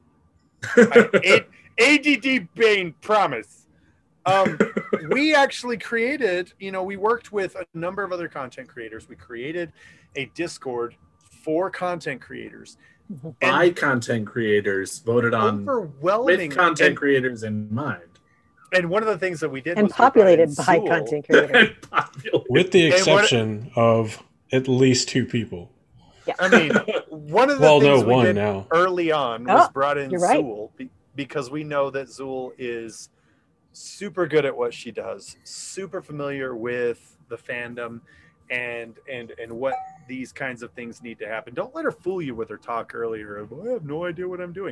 ADD Bane, promise. We actually created, you know, we worked with a number of other content creators. We created a Discord for content creators. By content creators, voted on with content creators in mind. And one of the things that we did was populated by content creators. With the exception of at least 2 people. Yeah. I mean, one of the things we did early on was brought in Zool, because we know that Zool is super good at what she does, super familiar with the fandom and what these kinds of things need to happen. Don't let her fool you with her talk earlier of, I have no idea what I'm doing.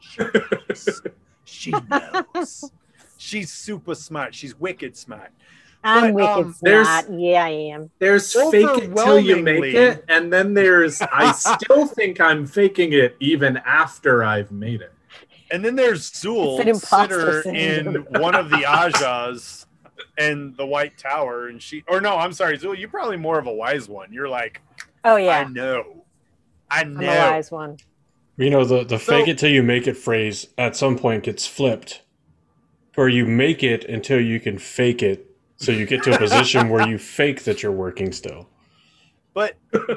She knows. She's super smart. She's wicked smart. I'm wicked smart. Yeah, I am. There's fake it till you make it, and then there's I still think I'm faking it even after I've made it. And then there's Zool, sitter in one of the Ajas and the White Tower, and I'm sorry, Zool, you're probably more of a wise one. You're like, oh yeah, I know. I'm a wise one. You know, the fake it till you make it phrase at some point gets flipped, where you make it until you can fake it, so you get to a position where you fake that you're working still. But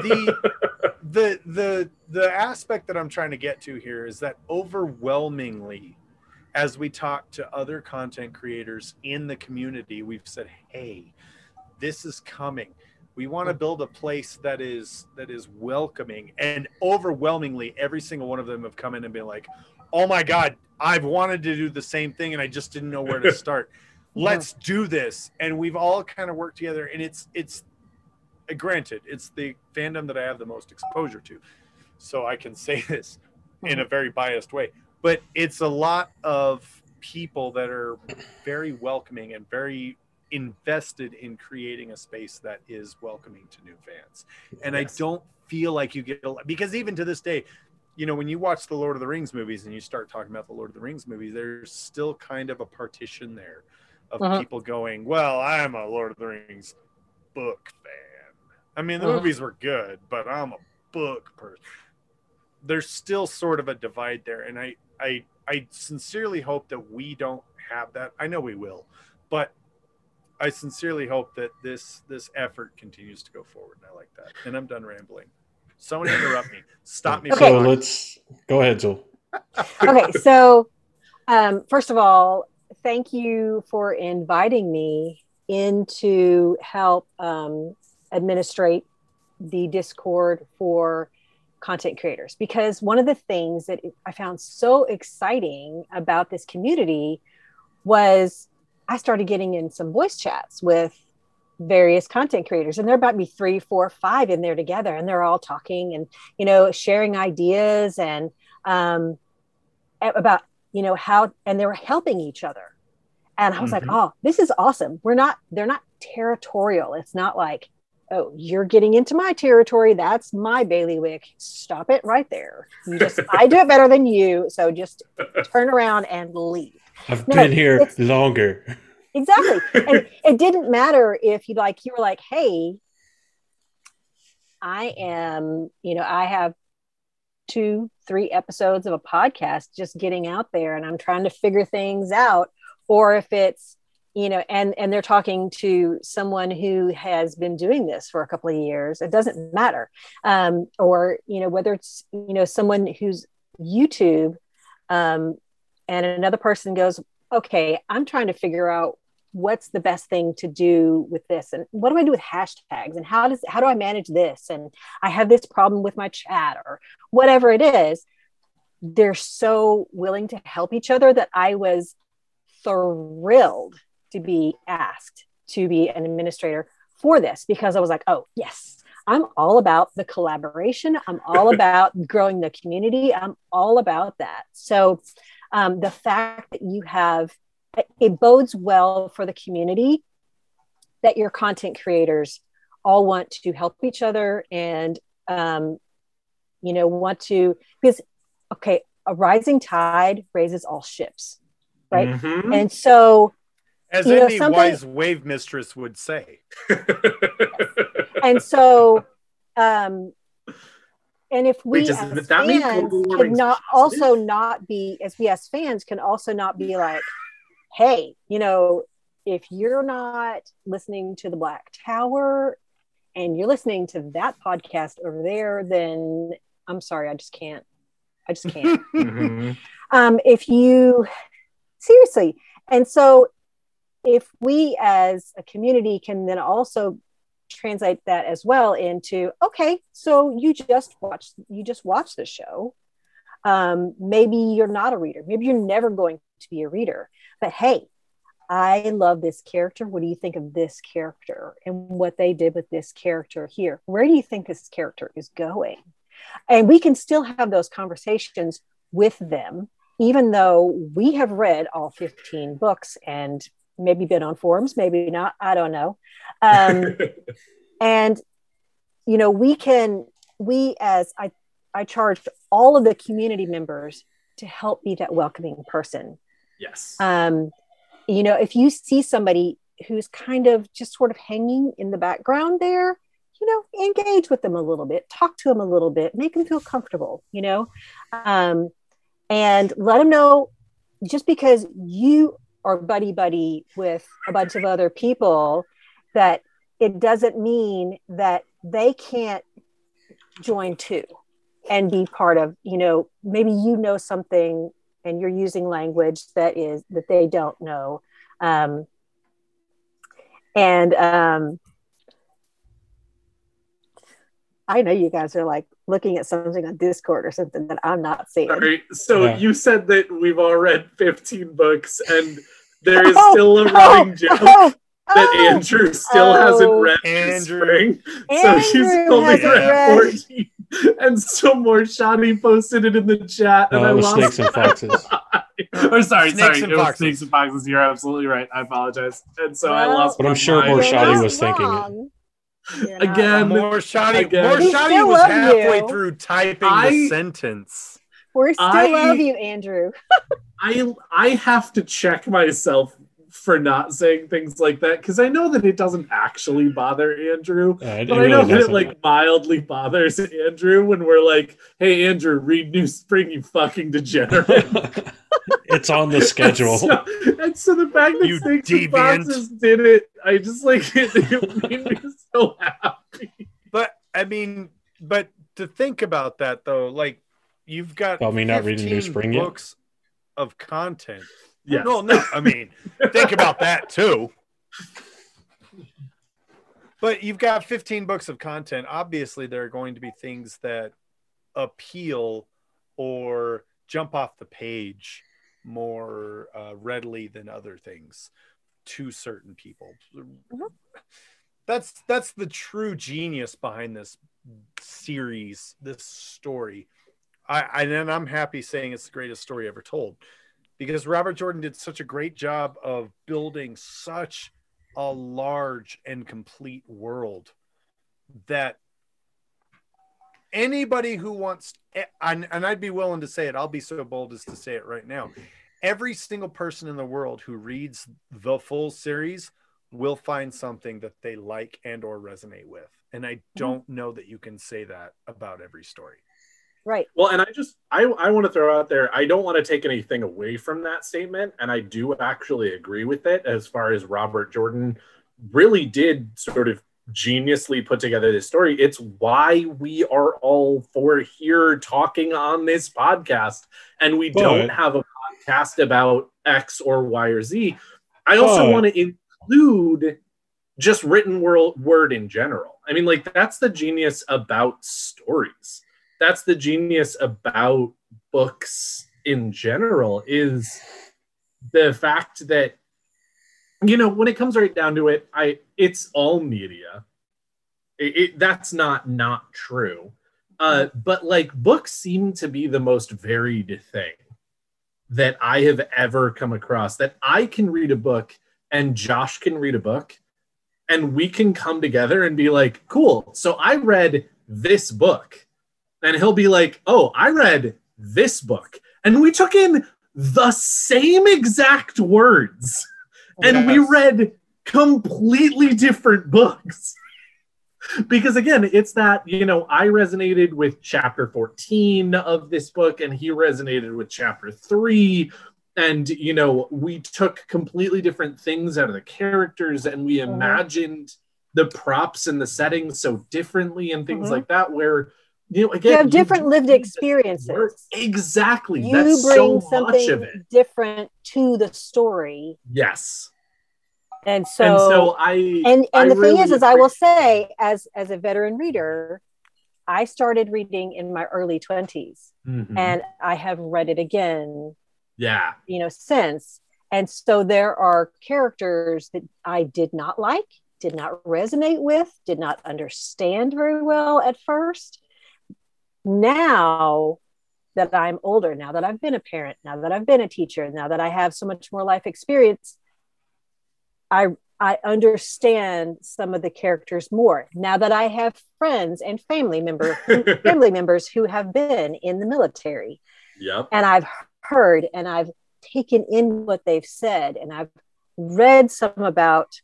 the aspect that I'm trying to get to here is that overwhelmingly, as we talk to other content creators in the community, we've said, hey, this is coming. We want to build a place that is welcoming. And overwhelmingly, every single one of them have come in and been like, oh my God, I've wanted to do the same thing and I just didn't know where to start. Let's do this. And we've all kind of worked together. And it's granted, it's the fandom that I have the most exposure to. So I can say this in a very biased way. But it's a lot of people that are very welcoming and very invested in creating a space that is welcoming to new fans. And I don't feel like you get, because even to this day, you know, when you watch the Lord of the Rings movies and you start talking about the Lord of the Rings movies, there's still kind of a partition there of people going, well, I'm a Lord of the Rings book fan. I mean, the movies were good, but I'm a book person. There's still sort of a divide there. And I sincerely hope that we don't have that. I know we will, but I sincerely hope that this effort continues to go forward. And I like that. And I'm done rambling. Someone interrupt me. Stop me. Okay. So let's go ahead, Zool. Okay. So first of all, thank you for inviting me in to help administrate the Discord for content creators, because one of the things that I found so exciting about this community was I started getting in some voice chats with various content creators, and there are about me 3, 4, 5 in there together, and they're all talking and, you know, sharing ideas and about, you know, how, and they were helping each other. And I was like, oh, this is awesome. They're not territorial. It's not like, oh, you're getting into my territory. That's my bailiwick. Stop it right there. I do it better than you. So just turn around and leave. I've been here longer. Exactly. And it didn't matter if you were like, hey, I have 2-3 episodes of a podcast just getting out there and I'm trying to figure things out. Or if it's, and they're talking to someone who has been doing this for a couple of years, it doesn't matter. Or, whether it's, someone who's YouTube and another person goes, okay, I'm trying to figure out what's the best thing to do with this. And what do I do with hashtags? And how do I manage this? And I have this problem with my chat or whatever it is. They're so willing to help each other that I was thrilled to be asked to be an administrator for this, because I was like, oh yes, I'm all about the collaboration. I'm all about growing the community. I'm all about that. So the fact that you have, it bodes well for the community that your content creators all want to help each other and, want to, because, okay, a rising tide raises all ships, right? Mm-hmm. And so, as any wise wave mistress would say. And so, and if we as fans could not be, as we as fans can also not be like, hey, if you're not listening to the Black Tower and you're listening to that podcast over there, then I'm sorry, I just can't. Mm-hmm. If you seriously, and so if we as a community can then also translate that as well into, okay, so you just watched the show. Maybe you're not a reader. Maybe you're never going to be a reader. But hey, I love this character. What do you think of this character and what they did with this character here? Where do you think this character is going? And we can still have those conversations with them, even though we have read all 15 books and maybe been on forums, maybe not, I don't know. And, I charged all of the community members to help be that welcoming person. Yes. If you see somebody who's kind of just sort of hanging in the background there, engage with them a little bit, talk to them a little bit, make them feel comfortable, and let them know, just because you are buddy with a bunch of other people, that it doesn't mean that they can't join too and be part of, maybe something and you're using language that they don't know. I know you guys are like looking at something on Discord or something that I'm not seeing. Sorry. So you said that we've all read 15 books and there is still a running joke that Andrew still hasn't read Spring. So she's only read 14. And some more Shani posted it in the chat. And I lost Snakes and Foxes. Or sorry. It was Snakes and Foxes. You're absolutely right. I apologize. And so I lost. But I'm sure more Shani was thinking it. Again, more Shani was halfway through typing the sentence. We still love you, Andrew. I have to check myself for not saying things like that, because I know that it doesn't actually bother Andrew, but I know that it mildly bothers Andrew when we're like, hey Andrew, read New Spring, you fucking degenerate. It's on the schedule. And so the fact that Snakes and Foxes did it, I just it made me so happy. But to think about that though, you've got me not reading New Spring books of content. Yes. No, think about that too. But you've got 15 books of content. Obviously, there are going to be things that appeal or jump off the page more readily than other things to certain people. Mm-hmm. That's the true genius behind this series, this story. I'm happy saying it's the greatest story ever told, because Robert Jordan did such a great job of building such a large and complete world that anybody who wants, and I'd be willing to say it, I'll be so bold as to say it right now. Every single person in the world who reads the full series will find something that they like and or resonate with. And I don't know that you can say that about every story. Right. Well, and I want to throw out there, I don't want to take anything away from that statement. And I do actually agree with it as far as Robert Jordan really did sort of geniusly put together this story. It's why we are all here talking on this podcast, and we don't have a podcast about X or Y or Z. I also want to include just written word in general. I mean, like, that's the genius about stories. That's the genius about books in general, is the fact that, you know, when it comes right down to it, it's all media. That's not true. But like, books seem to be the most varied thing that I have ever come across. That I can read a book and Josh can read a book and we can come together and be like, cool, so I read this book. And he'll be like, oh, I read this book. And we took in the same exact words. And we read completely different books. Because again, it's that, you know, I resonated with chapter 14 of this book and he resonated with chapter 3. And, you know, we took completely different things out of the characters and we imagined the props and the settings so differently and things like that, where, you know, again, you have different lived experiences. Exactly. You That's bring so something much of it. different to the story. Yes. And so the thing really is I will say, as a veteran reader, I started reading in my early 20s, and I have read it again. Yeah. You know, since. And so there are characters that I did not like, did not resonate with, did not understand very well at first. Now that I'm older, now that I've been a parent, now that I've been a teacher, now that I have so much more life experience, I understand some of the characters more. Now that I have friends and family members who have been in the military. Yep. And I've heard and I've taken in what they've said, and I've read some about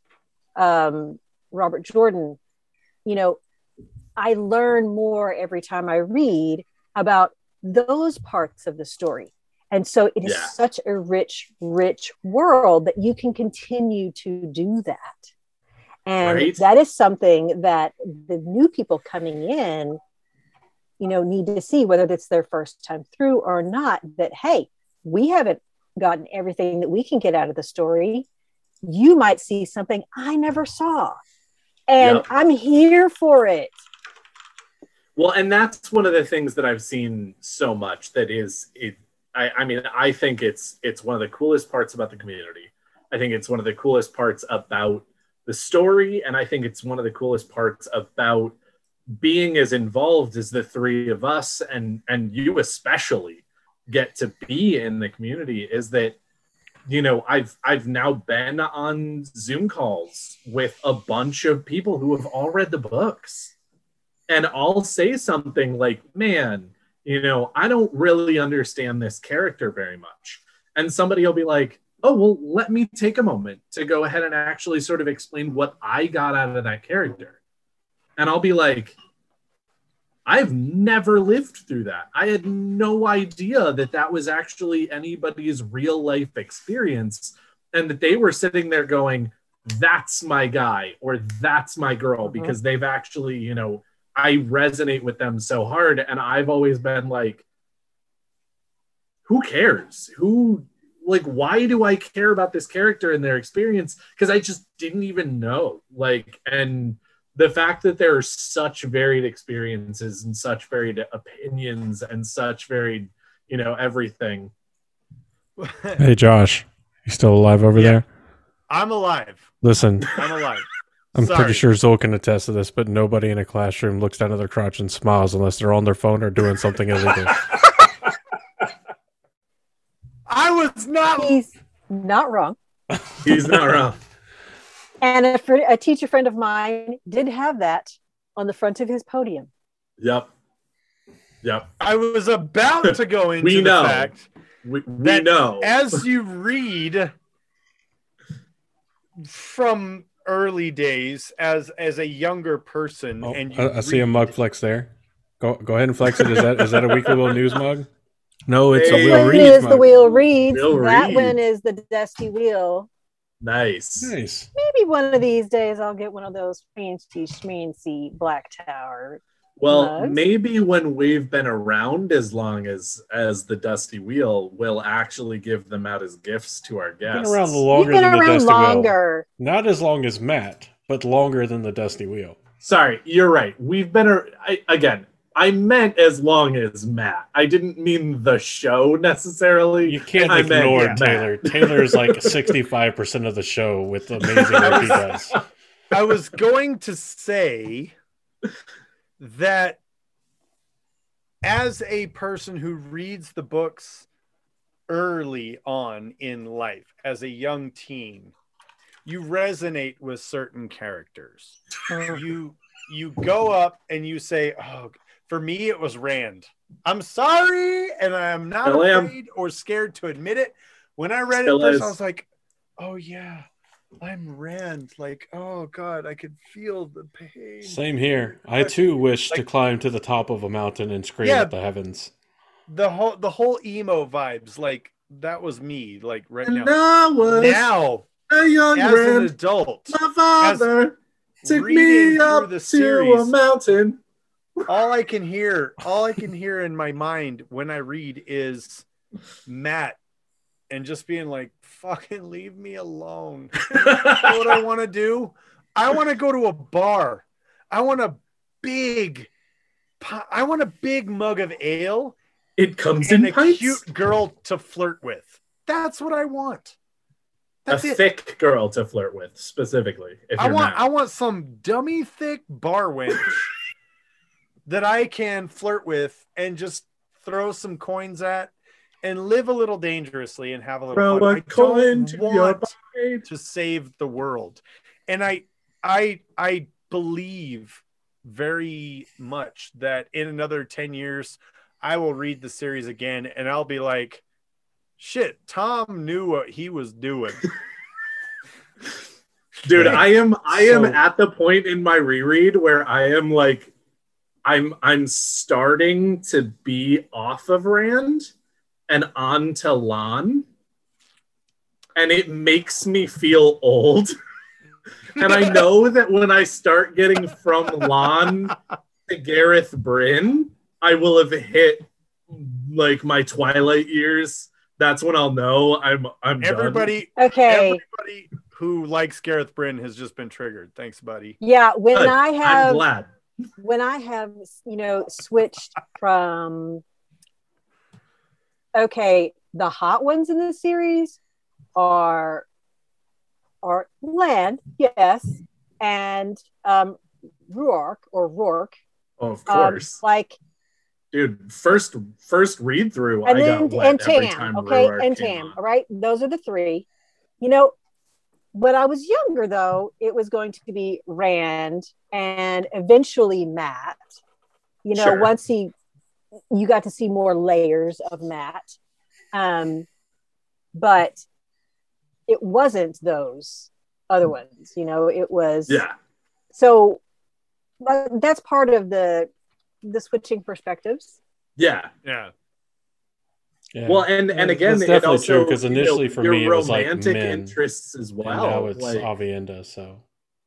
Robert Jordan. You know, I learn more every time I read about those parts of the story. And so it is such a rich, rich world that you can continue to do that. And that is something that the new people coming in, you know, need to see, whether it's their first time through or not, that, hey, we haven't gotten everything that we can get out of the story. You might see something I never saw. And I'm here for it. Well, and that's one of the things that I've seen so much that is it. I mean, I think it's one of the coolest parts about the community. I think it's one of the coolest parts about the story. And I think it's one of the coolest parts about being as involved as the three of us and you especially get to be in the community, is that, you know, I've now been on Zoom calls with a bunch of people who have all read the books. And I'll say something like, man, you know, I don't really understand this character very much. And somebody will be like, oh, well, let me take a moment to go ahead and actually sort of explain what I got out of that character. And I'll be like, I've never lived through that. I had no idea that that was actually anybody's real life experience. And that they were sitting there going, that's my guy or that's my girl, because they've actually, you know, I resonate with them so hard. And I've always been like, who cares? Why do I care about this character and their experience? Because I just didn't even know. And the fact that there are such varied experiences and such varied opinions and such varied, you know, everything. Hey, Josh, you still alive over there? I'm alive. Listen. I'm alive. I'm pretty sure Zoe can attest to this, but nobody in a classroom looks down at their crotch and smiles unless they're on their phone or doing something illegal. I was not. He's not wrong. He's not wrong. And a teacher friend of mine did have that on the front of his podium. Yep. I was about to go into We the know. fact We that know. as you read from early days as a younger person, Oh, and you I see a read- mug flex there. Go ahead and flex it. Is that a Weekly Wheel News mug? No, it's Hey. a Wheel One Reads is mug. the wheel reads. Wheel that reads. one is the Dusty Wheel. Nice. Nice. Maybe one of these days I'll get one of those fancy schmancy Black Tower. Well, mugs. maybe when we've been around as long as the Dusty Wheel, we'll actually give them out as gifts to our Been guests. around You've longer been than the around Dusty longer. Wheel. Not as long as Matt, but longer than the Dusty Wheel. Sorry, you're right. We've been I meant as long as Matt. I didn't mean the show necessarily. You can't I meant ignore Matt. Taylor. Taylor's like 65% of the show with the amazing work he does. I was going to say that as a person who reads the books early on in life, as a young teen, you resonate with certain characters. You go up and you say, "Oh, for me it was Rand. I'm sorry, and I'm not Still am. afraid or scared to admit it." When I read Still it first, is. I was like, "Oh yeah, I'm Rand." Like, oh God, I could feel the pain. Same here. I too wish to climb to the top of a mountain and scream Yeah. at the heavens. The whole emo vibes, like that was me, like right And now. I was Now, a young as an Rand. adult, My father took reading me through up the to a series, mountain. all I can hear in my mind when I read is Matt and just being like, "Fucking leave me alone." You know what I want to do? I want to go to a bar. I want a big mug of ale It comes and in a pints. cute girl to flirt with. That's what I want. That's a it. thick girl to flirt with, specifically. If you're Matt. I want some dummy thick bar wench that I can flirt with and just throw some coins at and live a little dangerously and have a little Throw fun. a I coin don't to your want pocket. to save the world. And I believe very much that in another 10 years I will read the series again and I'll be like, shit, Tom knew what he was doing. Dude, I am So- at the point in my reread where I am like, I'm starting to be off of Rand and on to Lon, and it makes me feel old. And I know that when I start getting from Lon to Gareth Bryn, I will have hit like my twilight years. That's when I'll know I'm done. Everybody Okay. who likes Gareth Bryn has just been triggered. Thanks, buddy. Yeah. When Good. I I'm have glad. switched from the hot ones in the series are Lan, yes, and Rourke. Oh, of course. Dude, first read through, And I then got wet every Tam, time okay, Rourke and came Tam. on. All right, those are the three. When I was younger, though, it was going to be Rand and eventually Matt. Sure. Once you got to see more layers of Matt, but it wasn't those other ones. It was Yeah. So that's part of the switching perspectives. Yeah. Yeah. Yeah. Well, and again, That's it definitely also, true, 'cause initially for your me it was like romantic men, interests as well. and now it's like, Avienda, so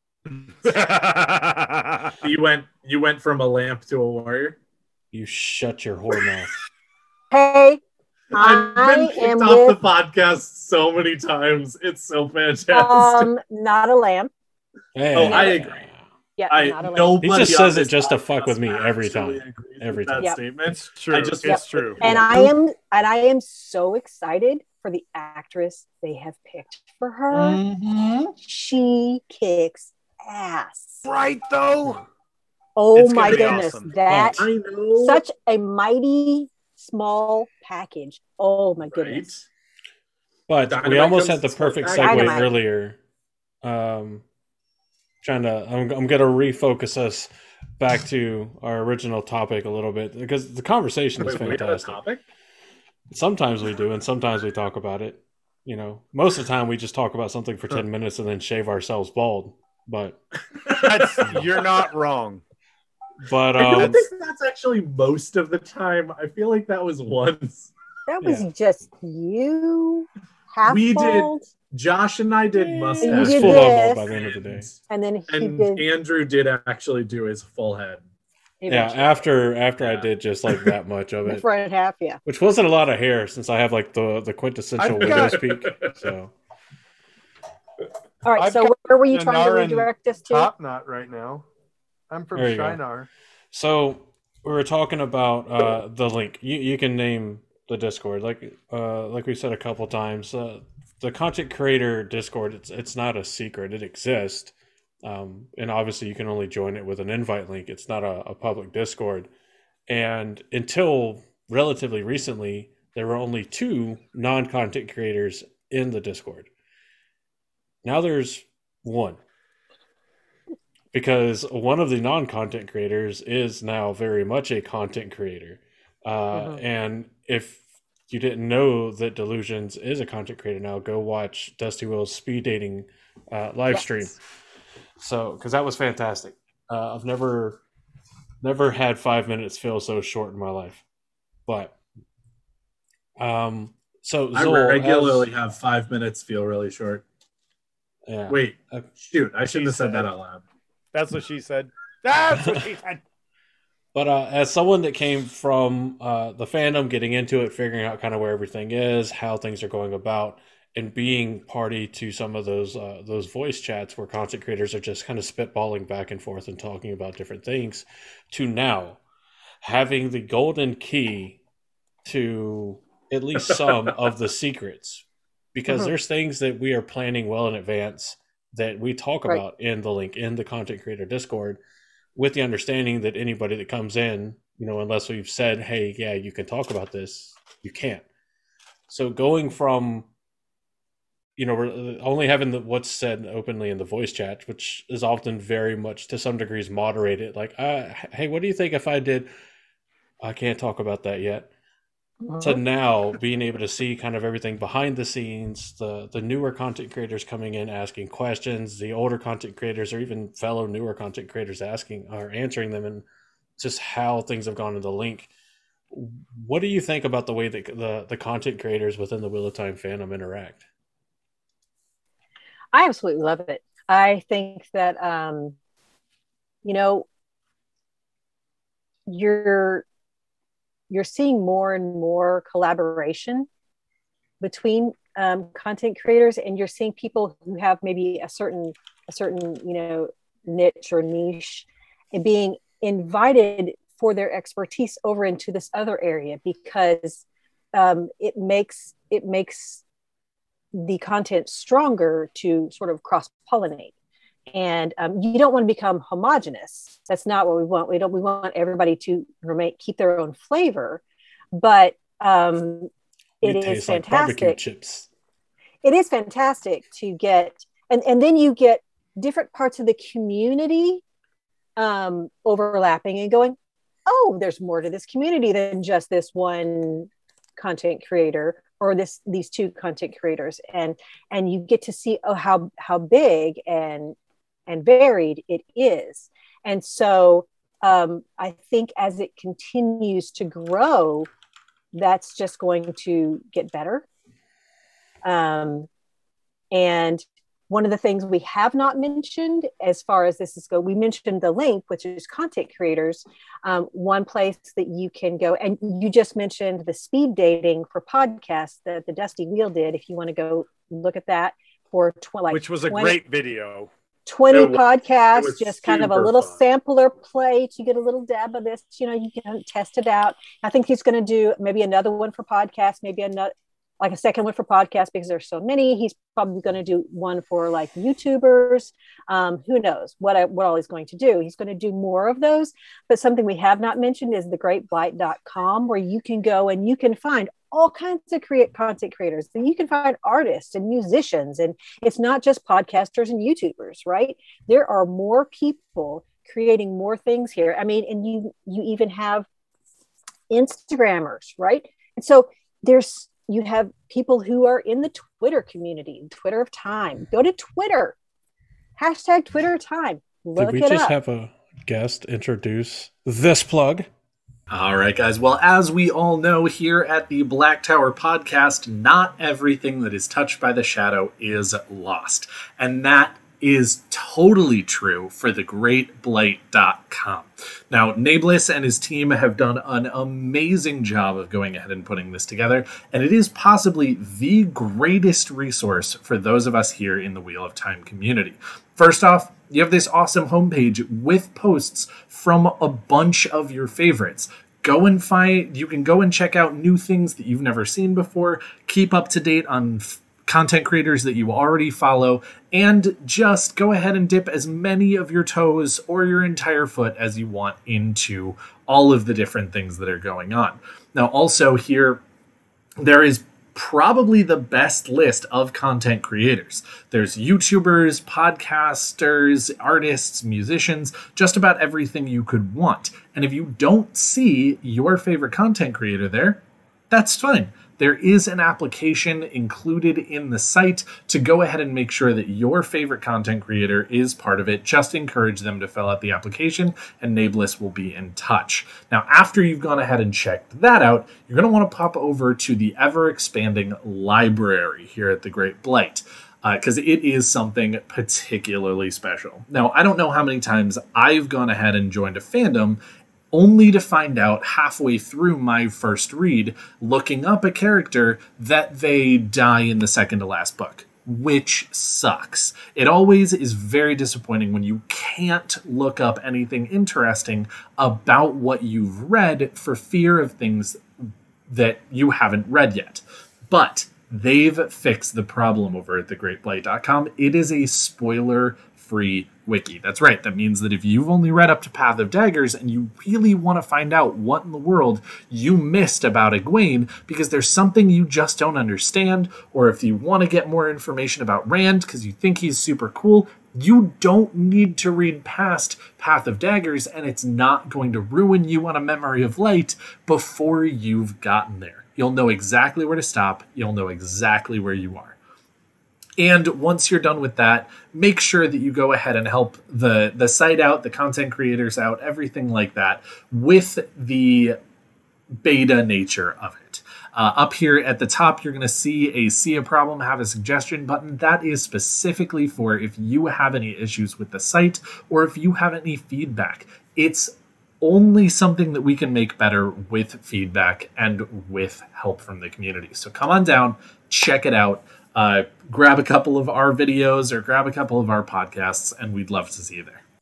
you went from a lamp to a warrior. you shut your whore mouth. Hey, I've been I kicked am off with the podcast so many times. It's so fantastic. not a lamp. Hey, Oh, I agree. Yeah, I not a lamp. nobody He just on says it this just to podcast fuck with me every actually time. agrees with Every that time. Yep. statement. It's true. I just- It's true. And I am so excited for the actress they have picked for her. Mm-hmm. She kicks ass. Right though. Oh It's gonna my be goodness. awesome. That I know. such a mighty small package. Oh my goodness. But Dynamite we almost comes had the to small perfect package. segue Dynamite. earlier. I'm gonna refocus us back to our original topic a little bit, because the conversation is Wait, we had a fantastic. topic? Sometimes we do, and sometimes we talk about it. You know, most of the time we just talk about something for 10 minutes and then shave ourselves bald. But You're not wrong. But I don't think that's actually most of the time. I feel like that was once. That was just you. Half We bald, did. Josh and I did it mustache. was did full on bald this. by the end of the day. and then he And did. Andrew did actually do his full head. Yeah, eventually. after I did just like that much of The it, front half, yeah. which wasn't a lot of hair since I have like the quintessential I've widow's got- peak. So All right, I've so got where were you trying to Shinar and redirect us to? Top Knot right now. I'm from There you go. Shinar. So we were talking about the link. You can name the Discord, like we said a couple times. The content creator Discord, it's not a secret. It exists, and obviously you can only join it with an invite link. It's not a public Discord. And until relatively recently, there were only 2 non-content creators in the Discord. Now there's 1. Because one of the non-content creators is now very much a content creator. And if you didn't know that Delusions is a content creator now, go watch Dusty Will's speed dating live stream. So, because that was fantastic. I've never had 5 minutes feel so short in my life. But, so I Zoel, regularly have 5 minutes feel really short. yeah. Wait, Uh, shoot. I shouldn't have said said- that out loud. That's what she said. That's what she said. But as someone that came from the fandom, getting into it, figuring out kind of where everything is, how things are going about, and being party to some of those voice chats where content creators are just kind of spitballing back and forth and talking about different things, to now having the golden key to at least some of the secrets, because there's things that we are planning well in advance that we talk Right. about in the link in the content creator Discord, with the understanding that anybody that comes in, you know, unless we've said, hey, yeah, you can talk about this, you can't. So going from, you know, we're only having what's said openly in the voice chat, which is often very much to some degrees moderated. Like, hey, what do you think if I did? I can't talk about that yet. To now being able to see kind of everything behind the scenes, the newer content creators coming in asking questions, the older content creators or even fellow newer content creators asking or answering them, and just how things have gone in the link. What do you think about the way that the content creators within the Wheel of Time fandom interact? I absolutely love it. I think that, you know, you're seeing more and more collaboration between content creators, and you're seeing people who have maybe a certain, you know, niche or niche, and being invited for their expertise over into this other area, because it makes the content stronger to sort of cross-pollinate. And you don't want to become homogenous. That's not what we want. We want everybody to keep their own flavor, but it is Like barbecue fantastic. chips. It is fantastic to get, and then you get different parts of the community overlapping and going, oh, there's more to this community than just this one content creator or these 2 content creators, and you get to see how big and varied it is. And so I think as it continues to grow, that's just going to get better. And one of the things we have not mentioned as far as this is go, we mentioned the link, which is content creators. One place that you can go, and you just mentioned the speed dating for podcasts that the Dusty Wheel did. If you want to go look at that for Which was a great video. 20 It podcasts, was just kind of a super little fun. sampler play to get a little dab of this, you know, you can test it out. I think he's going to do maybe another one for podcasts, maybe another, like a second one for podcasts, because there's so many. He's probably going to do one for like YouTubers. Who knows what all he's going to do. He's going to do more of those. But something we have not mentioned is thegreatblight.com, where you can go and you can find all kinds of content creators, and you can find artists and musicians, and it's not just podcasters and YouTubers, right? There are more people creating more things here. I mean, and you even have Instagrammers, right? And so you have people who are in the Twitter community, Twitter of Time. Go to Twitter, hashtag Twitter of Time. Look Did we it just up. have a guest introduce this plug? All right, guys. Well, as we all know here at the Black Tower podcast, not everything that is touched by the shadow is lost. And that is totally true for thegreatblight.com. Now, Nablus and his team have done an amazing job of going ahead and putting this together, and it is possibly the greatest resource for those of us here in the Wheel of Time community. First off, you have this awesome homepage with posts from a bunch of your favorites. You can go and check out new things that you've never seen before, keep up to date on content creators that you already follow, and just go ahead and dip as many of your toes or your entire foot as you want into all of the different things that are going on. Now, also here, there is probably the best list of content creators. There's YouTubers, podcasters, artists, musicians, just about everything you could want. And if you don't see your favorite content creator there, that's fine. There is an application included in the site to go ahead and make sure that your favorite content creator is part of it. Just encourage them to fill out the application, and Nablus will be in touch. Now, after you've gone ahead and checked that out, you're going to want to pop over to the ever-expanding library here at the Great Blight, because it is something particularly special. Now, I don't know how many times I've gone ahead and joined a fandom only to find out halfway through my first read, looking up a character, that they die in the second to last book, which sucks. It always is very disappointing when you can't look up anything interesting about what you've read for fear of things that you haven't read yet. But they've fixed the problem over at thegreatblight.com. It is a spoiler-free wiki. That's right. That means that if you've only read up to Path of Daggers and you really want to find out what in the world you missed about Egwene because there's something you just don't understand, or if you want to get more information about Rand because you think he's super cool, you don't need to read past Path of Daggers, and it's not going to ruin you on a Memory of Light before you've gotten there. You'll know exactly where to stop. You'll know exactly where you are. And once you're done with that, make sure that you go ahead and help the site out, the content creators out, everything like that, with the beta nature of it. Up here at the top, you're going to see a problem, have a suggestion button. That is specifically for if you have any issues with the site or if you have any feedback. It's only something that we can make better with feedback and with help from the community. So come on down, check it out. Grab a couple of our videos or grab a couple of our podcasts, and we'd love to see you there.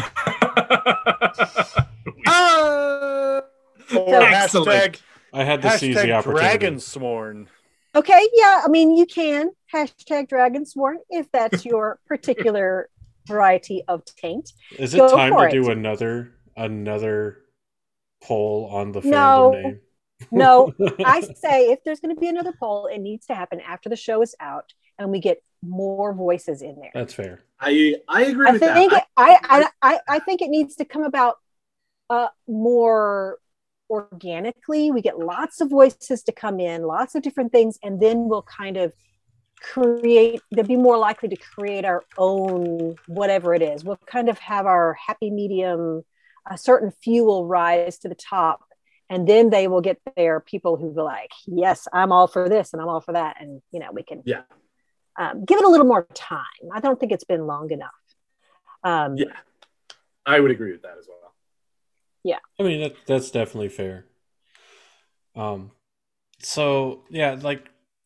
Or Excellent. hashtag, I had to seize the opportunity. Dragonsworn. Okay, yeah, I mean, you can hashtag Dragonsworn if that's your particular variety of taint. Is it Go time for to it. do another poll on the No. fandom name? No, I say if there's going to be another poll, it needs to happen after the show is out and we get more voices in there. That's fair. I agree I with think that. I think it needs to come about more organically. We get lots of voices to come in, lots of different things, and then we'll kind of they'll be more likely to create our own whatever it is. We'll kind of have our happy medium, a certain few will rise to the top, and then they will get their people who be like, yes, I'm all for this and I'm all for that, and we can give it a little more time. I don't think it's been long enough. I would agree with that as well. Yeah, I mean that's definitely fair. So yeah, like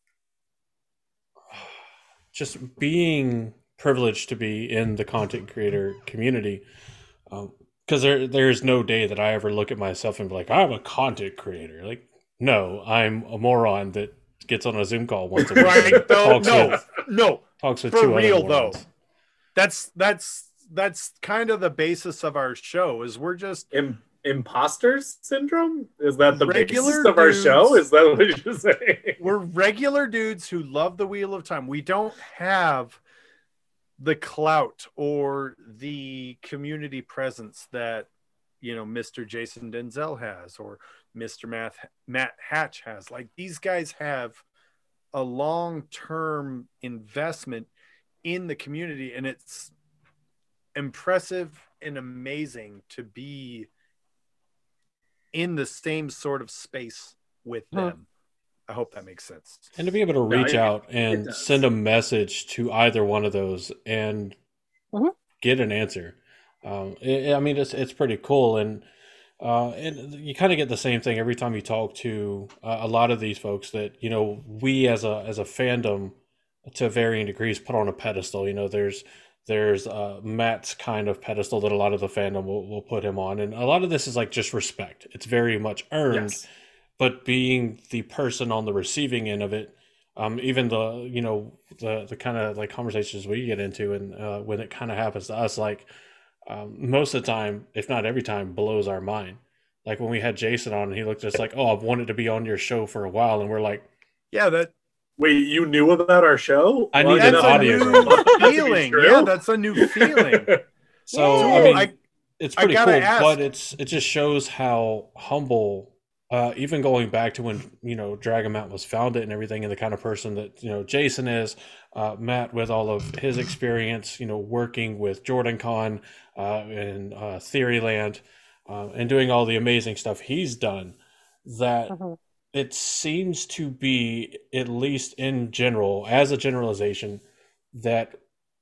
just being privileged to be in the content creator community, because there's no day that I ever look at myself and be like, I'm a content creator. Like, no, I'm a moron that gets on a Zoom call once a week. Right? Though, Talks with for two real other though. morons. That's kind of the basis of our show. Is we're just Imposter syndrome? Is that the Regular basis of our dudes. show? Is that what you're saying? we're regular dudes who love the Wheel of Time. We don't have the clout or the community presence that, Mr. Jason Denzel has, or Mr. Matt Hatch has. Like, these guys have a long-term investment in the community, and it's impressive and amazing to be in the same sort of space with them. I hope that makes sense. And to be able to reach out and send a message to either one of those and get an answer. It's pretty cool. And you kind of get the same thing every time you talk to a lot of these folks that, we as a fandom to varying degrees put on a pedestal. There's Matt's kind of pedestal that a lot of the fandom will put him on. And a lot of this is like just respect. It's very much earned. Yes. But being the person on the receiving end of it, even the kind of like conversations we get into, and when it kind of happens to us, like most of the time, if not every time, blows our mind. Like when we had Jason on, he looked at us like, "Oh, I've wanted to be on your show for a while," and we're like, "Yeah, that." Wait, you knew about our show? I need an audio feeling. Yeah, that's a new feeling. So it's pretty cool, but it just shows how humble. Even going back to when Dragon Mount was founded and everything, and the kind of person that Jason is, Matt with all of his experience, working with Jordan Con and Theoryland, and doing all the amazing stuff he's done, that it seems to be, at least in general, as a generalization, that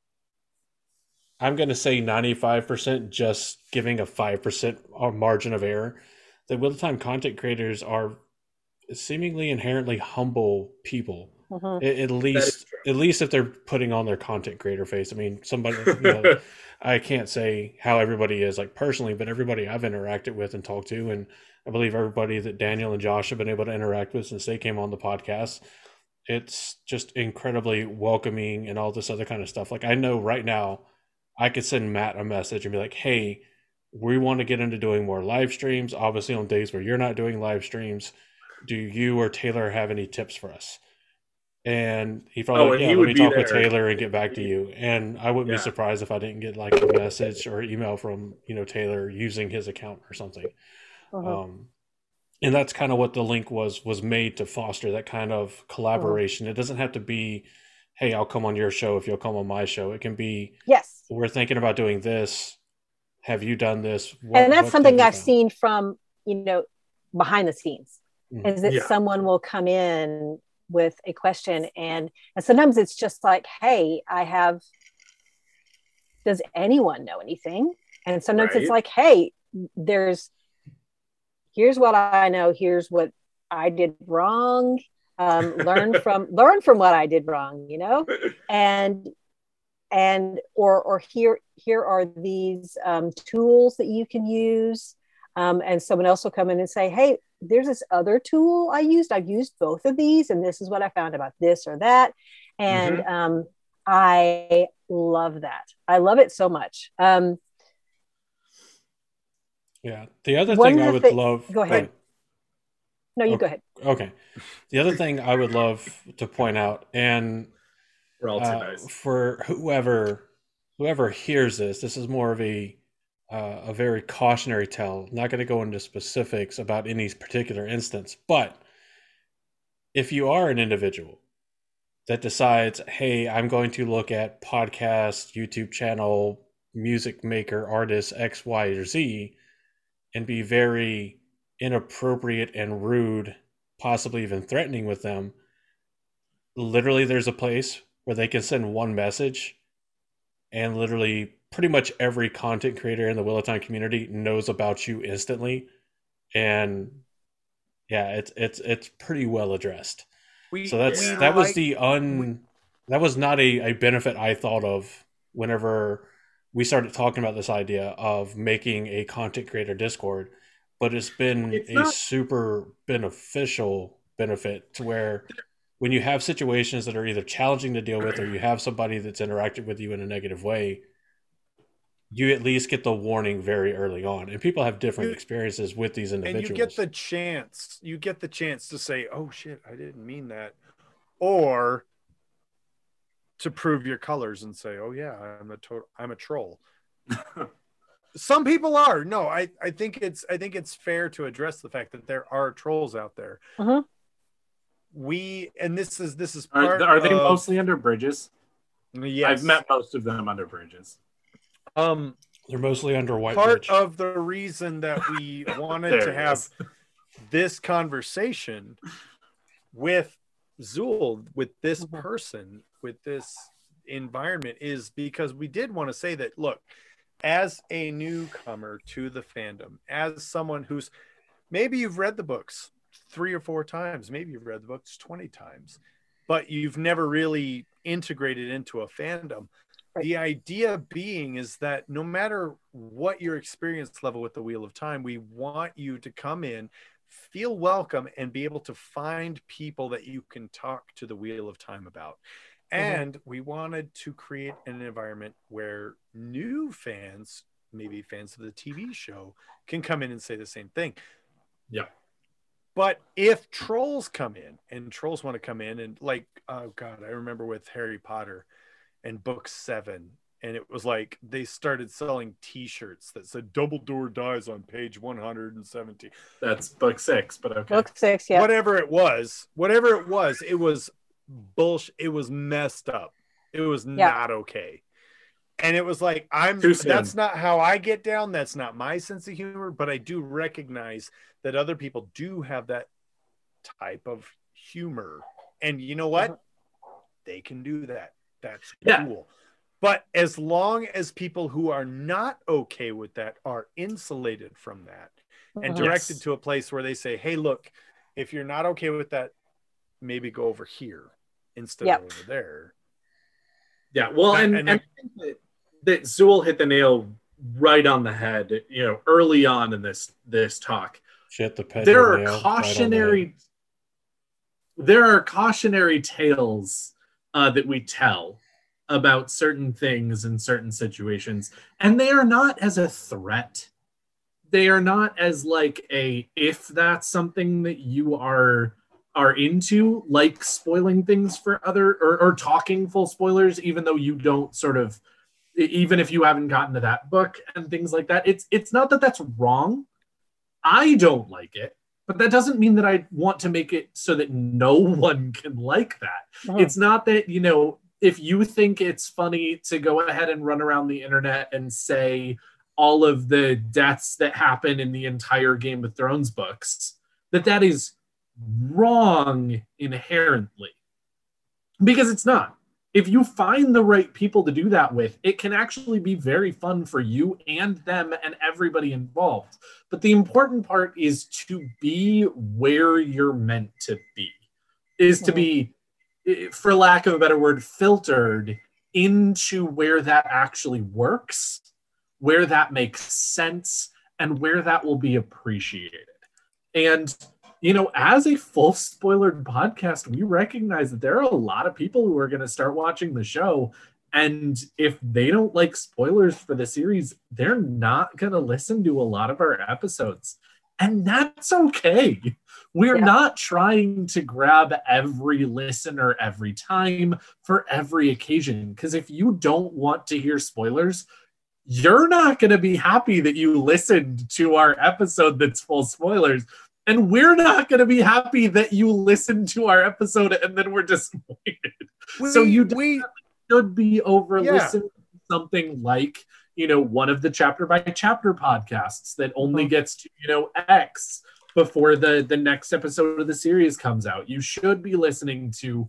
I'm going to say 95%, just giving a 5% margin of error, that Wheel of Time content creators are seemingly inherently humble people. At least if they're putting on their content creator face. I mean, somebody, I can't say how everybody is like personally, but everybody I've interacted with and talked to, and I believe everybody that Daniel and Josh have been able to interact with since they came on the podcast, it's just incredibly welcoming and all this other kind of stuff. Like, I know right now I could send Matt a message and be like, "Hey, we want to get into doing more live streams, obviously on days where you're not doing live streams. Do you or Taylor have any tips for us?" And he probably, let me talk with Taylor and get back to you. And I wouldn't be surprised if I didn't get like a message or email from, Taylor using his account or something. And that's kind of what the link was made to foster, that kind of collaboration. It doesn't have to be, "Hey, I'll come on your show if you'll come on my show." It can be, "Yes, we're thinking about doing this. Have you done this?" And that's something I've seen from, behind the scenes, is that someone will come in with a question, and sometimes it's just like, "Hey, does anyone know anything?" And sometimes it's like, "Hey, here's what I know. Here's what I did wrong. Learn from what I did wrong, or here are these tools that you can use." And someone else will come in and say, "Hey, there's this other tool I've used both of these, and this is what I found about this or that." And I love that. I love it so much. The other thing I would love. Go ahead. No, you go ahead. Okay. The other thing I would love to point out, and we're all too nice, for whoever hears this is more of a very cautionary tale. Not going to go into specifics about any particular instance, but if you are an individual that decides, "Hey, I'm going to look at podcast, YouTube channel, music maker, artist X, Y, or Z, and be very inappropriate and rude, possibly even threatening with them," literally there's a place where they can send one message, and literally pretty much every content creator in the Wheel of Time community knows about you instantly. And it's pretty well addressed. That was not a benefit I thought of whenever we started talking about this idea of making a content creator Discord, but it's been super beneficial benefit to where when you have situations that are either challenging to deal with, or you have somebody that's interacted with you in a negative way, you at least get the warning very early on. And people have different experiences with these individuals. And you get the chance to say, "Oh shit, I didn't mean that," or to prove your colors and say, oh yeah, I'm a troll. Some people are. No, I think it's fair to address the fact that there are trolls out there. Uh-huh. This is part are they mostly under bridges? Yes. I've met most of them under bridges. They're mostly under white part bridge. of the reason that we wanted to have this conversation with Zool, with this person, with this environment, is because we did want to say that, look, as a newcomer to the fandom, as someone who's maybe you've read the books 3 or 4 times, maybe you've read the books 20 times, but you've never really integrated into a fandom. Right. The idea being is that no matter what your experience level with the Wheel of Time, we want you to come in, feel welcome, and be able to find people that you can talk to the Wheel of Time about. And we wanted to create an environment where new fans, maybe fans of the TV show, can come in and say the same thing. Yeah. But if trolls come in, and trolls want to come in, and like, oh God, I remember with Harry Potter and book 7, and it was like they started selling T-shirts that said Dumbledore dies on page 170. That's book 6, but okay. Book 6, yeah. Whatever it was, it was bullshit. It was messed up. It was not okay. And it was like, that's not how I get down. That's not my sense of humor, but I do recognize that other people do have that type of humor. And you know what? They can do that. That's cool. But as long as people who are not okay with that are insulated from that and directed to a place where they say, hey, look, if you're not okay with that, maybe go over here instead of over there. Yeah, well, and I think that Zool hit the nail right on the head, early on in this talk. There are cautionary tales that we tell about certain things in certain situations, and they are not as a threat. They are not as like if that's something that you are into, like spoiling things for other or talking full spoilers, even though you don't even if you haven't gotten to that book and things like that. It's not that that's wrong. I don't like it, but that doesn't mean that I want to make it so that no one can like that. It's not that, if you think it's funny to go ahead and run around the internet and say all of the deaths that happen in the entire Game of Thrones books, that is wrong inherently, because it's not. If you find the right people to do that with, it can actually be very fun for you and them and everybody involved. But the important part is to be where you're meant to be, is to be, for lack of a better word, filtered into where that actually works, where that makes sense, and where that will be appreciated. And as a full spoilered podcast, we recognize that there are a lot of people who are going to start watching the show. And if they don't like spoilers for the series, they're not going to listen to a lot of our episodes. And that's okay. We're not trying to grab every listener every time for every occasion. Because if you don't want to hear spoilers, you're not going to be happy that you listened to our episode that's full spoilers. And we're not going to be happy that you listened to our episode and then we're disappointed. So you should be over listening to something like, one of the chapter by chapter podcasts that only gets to, X before the next episode of the series comes out. You should be listening to,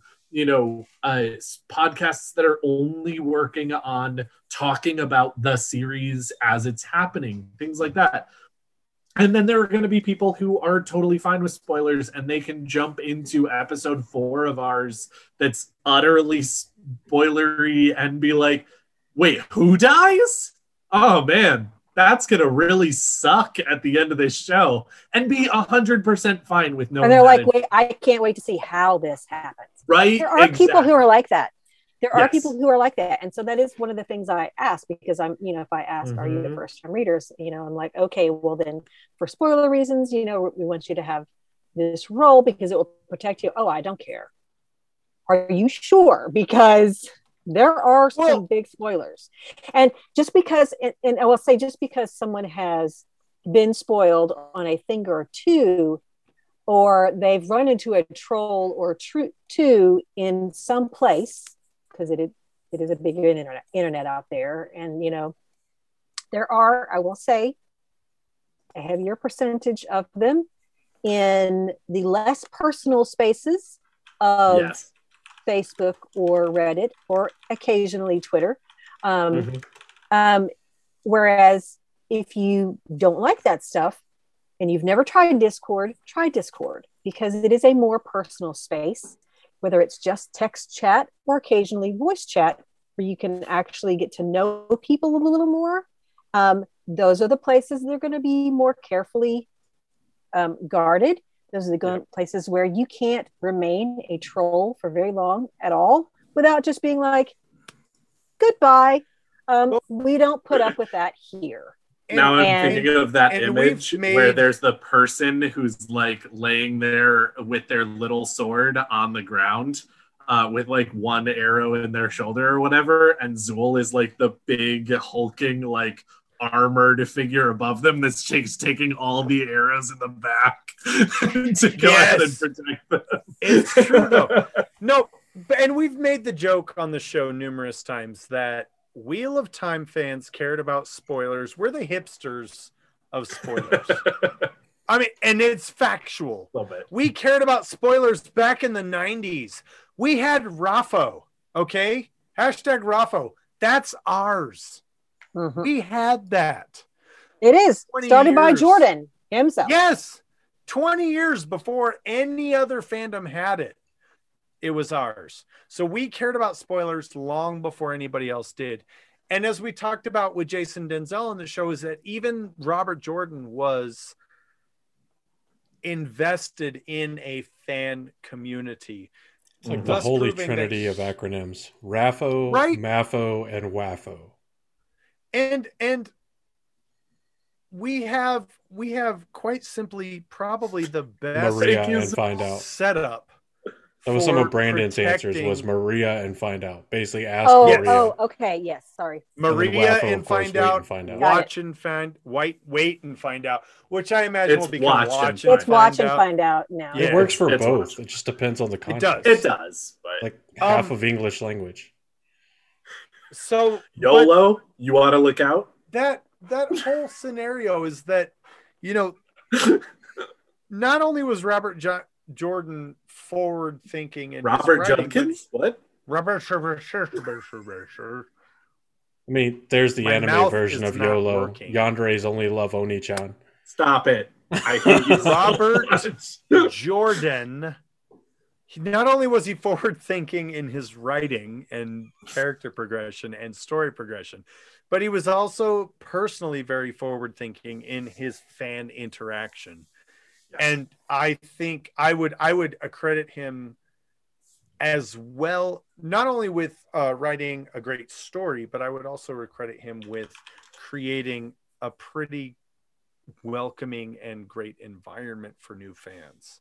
podcasts that are only working on talking about the series as it's happening, things like that. And then there are going to be people who are totally fine with spoilers and they can jump into episode 4 of ours that's utterly spoilery and be like, wait, who dies? Oh man, that's going to really suck at the end of this show, and be 100% fine with knowing. And they're like, wait, I can't wait to see how this happens. Right? There are people who are like that. There are people who are like that. And so that is one of the things I ask, because I'm, if I ask, are you the first time readers? I'm like, okay, well then for spoiler reasons, we want you to have this role because it will protect you. Oh, I don't care. Are you sure? Because There are some Well- big spoilers. And just because, and I will say, just because someone has been spoiled on a thing or two, or they've run into a troll or two in some place, because it is a big internet out there. And, you know, there are, I will say, a heavier percentage of them in the less personal spaces of Yes. Facebook or Reddit or occasionally Twitter. Mhm. Whereas if you don't like that stuff and you've never tried Discord, try Discord, because it is a more personal space, whether it's just text chat or occasionally voice chat, where you can actually get to know people a little more. Those are the places they're going to be more carefully guarded. Those are the places where you can't remain a troll for very long at all without just being like, goodbye. We don't put up with that here. Now I'm thinking of that and image we've where made- there's the person who's like laying there with their little sword on the ground with like one arrow in their shoulder or whatever. And Zool is like the big hulking like armored figure above them that's just taking all the arrows in the back to go ahead and Yes. protect them. It's true though. No, and we've made the joke on the show numerous times that Wheel of Time fans cared about spoilers. We're the hipsters of spoilers. I mean, and it's factual. A little bit. We cared about spoilers back in the 90s. We had Raffo, okay? Hashtag Raffo. That's ours. Mhm. We had that. It is 20 started by years. Jordan himself. Yes. 20 years before any other fandom had it. It was ours. So we cared about spoilers long before anybody else did. And as we talked about with Jason Denzel on the show, is that even Robert Jordan was invested in a fan community. It's like Thus the holy proving trinity that- of acronyms: RAFO, Right. MAFO, and WAFO. And we have quite simply probably the best Maria Thank you, and find out. setup. That was some for of Brandon's answers. protecting Was Maria and find out. Basically, ask Oh, Maria. okay. Yes. Sorry. Maria Waffo, and of course, find wait out, and find out. watch and find, wait and find out, which I imagine It's will become watch watch and and It's watch find and out. find out now. Yeah. It works for It's both. watch. It just depends on the does. context. It does, but Like half of English language. So YOLO, you ought to look out. but that whole scenario is that, you know, not only was Robert Jordan forward thinking and Robert Judkins? What? Robert I mean, there's the My anime mouth version is of not YOLO. working. Yandere's only love Oni-chan. Stop it. I hate you. Robert Jordan. Not only was he forward thinking in his writing and character progression and story progression, but he was also personally very forward thinking in his fan interaction. Yes. And I think I would accredit him as well, not only with writing a great story, but I would also accredit him with creating a pretty welcoming and great environment for new fans.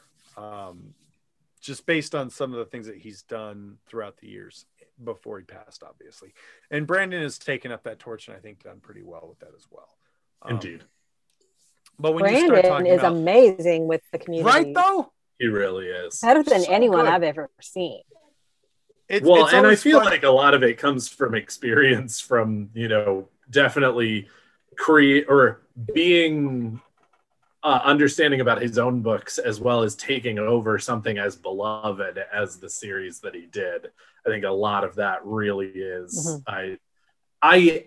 Just based on some of the things that he's done throughout the years before he passed, obviously. And Brandon has taken up that torch and I think done pretty well with that as well. Indeed. But when you start Brandon talking is about, amazing with the community. right though, He really is. Better than So anyone good. I've ever seen. it's Well, it's and I always feel fun- like a lot of it comes from experience from, definitely create or being understanding about his own books as well as taking over something as beloved as the series that he did. I think a lot of that really is I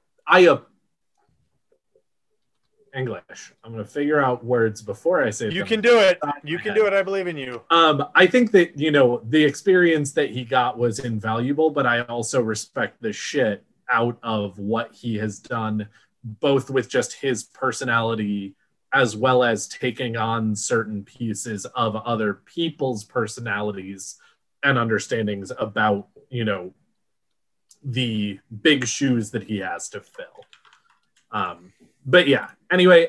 English. I'm going to figure out words before I say you them. can do it. Top of You my can head. do it. I believe in you. I think that, the experience that he got was invaluable, but I also respect the shit out of what he has done, both with just his personality as well as taking on certain pieces of other people's personalities and understandings about, the big shoes that he has to fill. But yeah, anyway,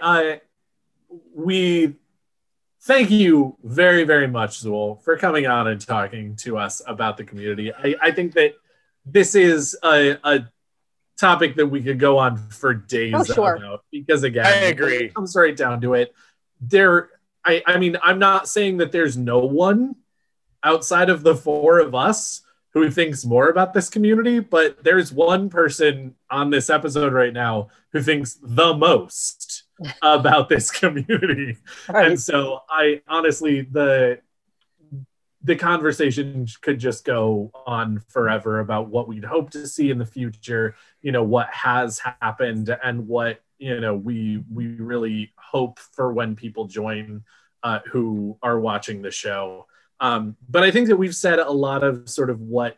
we thank you very, very much, Zool, for coming on and talking to us about the community. I think that this is a topic that we could go on for days sure. about, because again, I agree. when it comes right down to it, I mean, I'm not saying that there's no one outside of the four of us who thinks more about this community, but there's one person on this episode right now who thinks the most about this community. Right. And so I honestly, the conversation could just go on forever about what we'd hope to see in the future, what has happened, and what, we really hope for when people join who are watching the show. But I think that we've said a lot of sort of what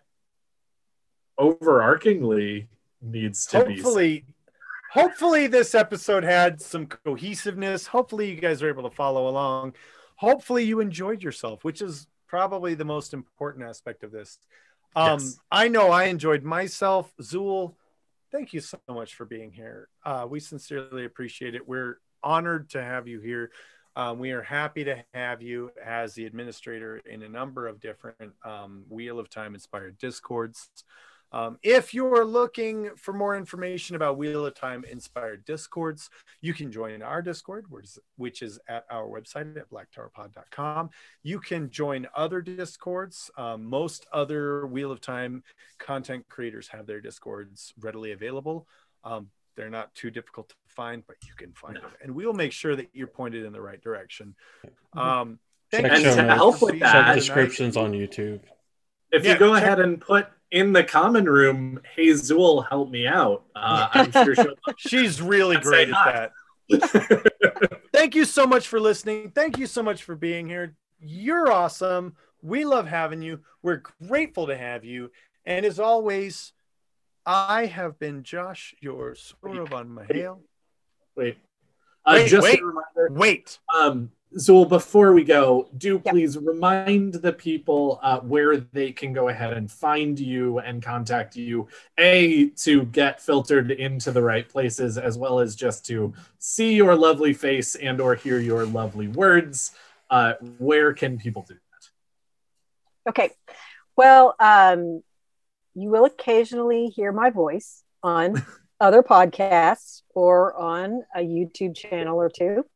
overarchingly needs to be said. Hopefully this episode had some cohesiveness. Hopefully you guys are able to follow along. Hopefully you enjoyed yourself, which is probably the most important aspect of this. Yes. I know I enjoyed myself. Zool, thank you so much for being here. We sincerely appreciate it. We're honored to have you here. We are happy to have you as the administrator in a number of different Wheel of Time inspired Discords. If you're looking for more information about Wheel of Time inspired Discords, you can join our Discord, which is at our website at blacktowerpod.com. You can join other Discords. Most other Wheel of Time content creators have their Discords readily available. They're not too difficult to find, but you can find them. And we'll make sure that you're pointed in the right direction. And to help with that, check descriptions on YouTube. If you go ahead and put in the common room, "Hey Zool, help me out," I'm sure she's really great at that. Thank you so much for listening. Thank you so much for being here. You're awesome. We love having you. We're grateful to have you. And as always, I have been Josh, your Sorovan Mahale. Wait. Just a reminder. Wait. Zool, before we go, please remind the people where they can go ahead and find you and contact you, to get filtered into the right places, as well as just to see your lovely face and or hear your lovely words. Where can people do that? Okay. Well, you will occasionally hear my voice on other podcasts or on a YouTube channel or two.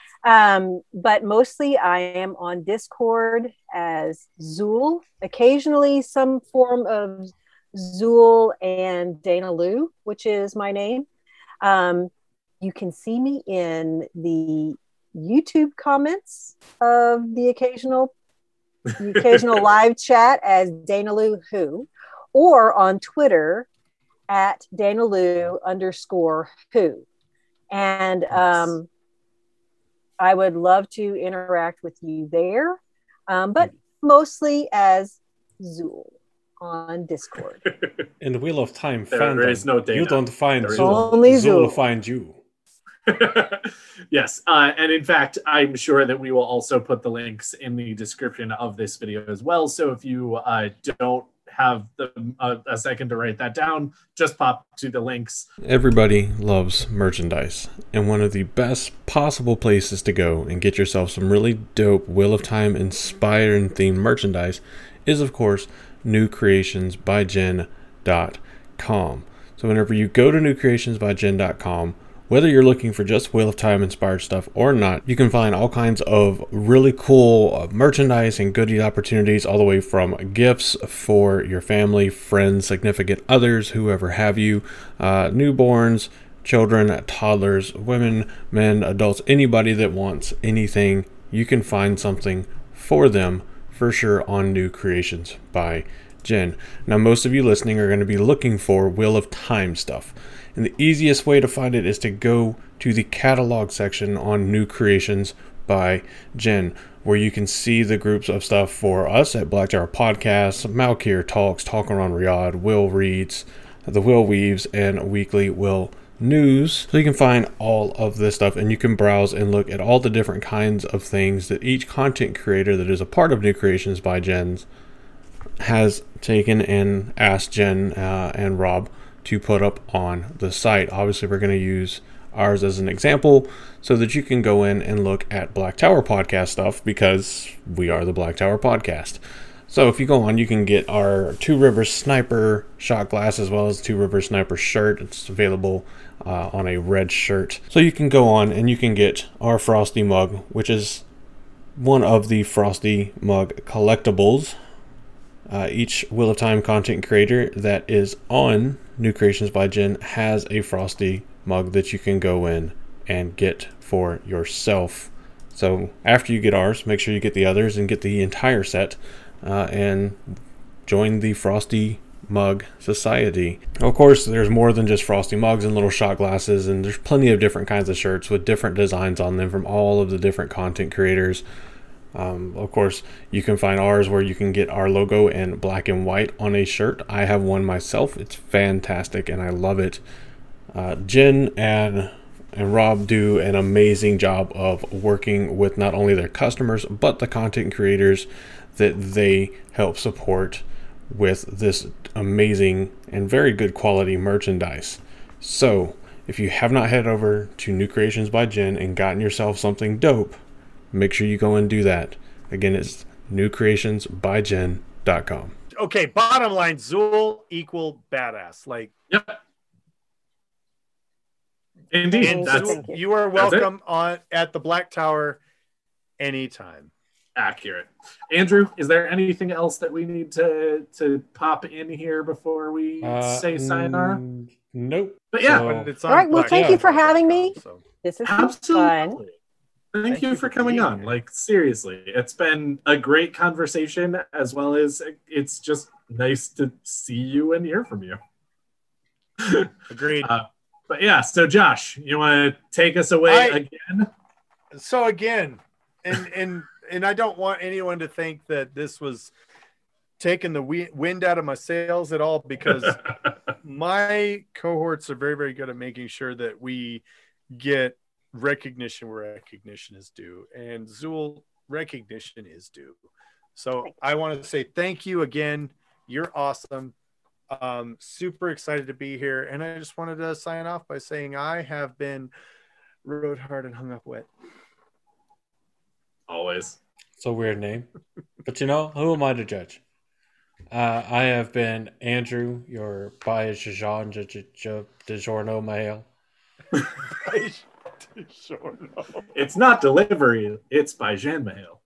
But mostly I am on Discord as Zool, occasionally some form of Zool and Dana Lou, which is my name. You can see me in the YouTube comments of the occasional live chat as Dana Lou Who, or on Twitter at Dana Lou _Who. And, I would love to interact with you there, but mostly as Zool on Discord. In the Wheel of Time there is no Dana. You don't find Zool. Only Zool will Zool. find you. Yes, and in fact, I'm sure that we will also put the links in the description of this video as well. So if you don't have a second to write that down, just pop to the links. Everybody loves merchandise, and one of the best possible places to go and get yourself some really dope Wheel of Time inspired and themed merchandise is, of course, newcreationsbyjen.com. So whenever you go to newcreationsbyjen.com, whether you're looking for just Wheel of Time inspired stuff or not, you can find all kinds of really cool merchandise and goodie opportunities, all the way from gifts for your family, friends, significant others, whoever have you, newborns, children, toddlers, women, men, adults, anybody that wants anything, you can find something for them for sure on New Creations by Jen. Now, most of you listening are going to be looking for Wheel of Time stuff. And the easiest way to find it is to go to the catalog section on New Creations by Jen, where you can see the groups of stuff for us at Black Tower Podcasts, Malkir Talks, Talk Around Riyadh, Will Reads, The Will Weaves, and Weekly Will News. So you can find all of this stuff, and you can browse and look at all the different kinds of things that each content creator that is a part of New Creations by Jen's has taken and asked Jen and Rob to put up on the site. Obviously, we're going to use ours as an example so that you can go in and look at Black Tower Podcast stuff, because we are the Black Tower Podcast. So if you go on, you can get our Two Rivers Sniper shot glass as well as Two Rivers Sniper shirt. It's available on a red shirt. So you can go on and you can get our Frosty mug, which is one of the Frosty mug collectibles. Each Wheel of Time content creator that is on New Creations by Jen has a Frosty mug that you can go in and get for yourself. So after you get ours, make sure you get the others and get the entire set and join the Frosty Mug Society. Of course, there's more than just Frosty mugs and little shot glasses, and there's plenty of different kinds of shirts with different designs on them from all of the different content creators. Of course, you can find ours where you can get our logo in black and white on a shirt. I have one myself. It's fantastic and I love it. Jen and Rob do an amazing job of working with not only their customers but the content creators that they help support with this amazing and very good quality merchandise. So if you have not head over to New Creations by Jen and gotten yourself something dope, make sure you go and do that. Again, it's newcreationsbyjen.com. Okay, bottom line, Zool equal badass. Like, yep. Indeed. And Zool, you are welcome at the Black Tower anytime. Accurate. Andrew, is there anything else that we need to pop in here before we say sayonara? Nope. But yeah. All right. Well, thank you for having me. So. This is absolutely fun. Thank you for coming on. Like, seriously, it's been a great conversation, as well as it's just nice to see you and hear from you. Agreed. But yeah, so Josh, you want to take us away again? So again, and I don't want anyone to think that this was taking the wind out of my sails at all, because my cohorts are very, very good at making sure that we get recognition where recognition is due, and Zool recognition is due. So I want to say thank you again. You're awesome. Super excited to be here, and I just wanted to sign off by saying I have been rode hard and hung up wet. Always. It's a weird name, but you know, who am I to judge? I have been Andrew, your Bajan DiGiorno mail. It's not delivery, it's by Jean Mail.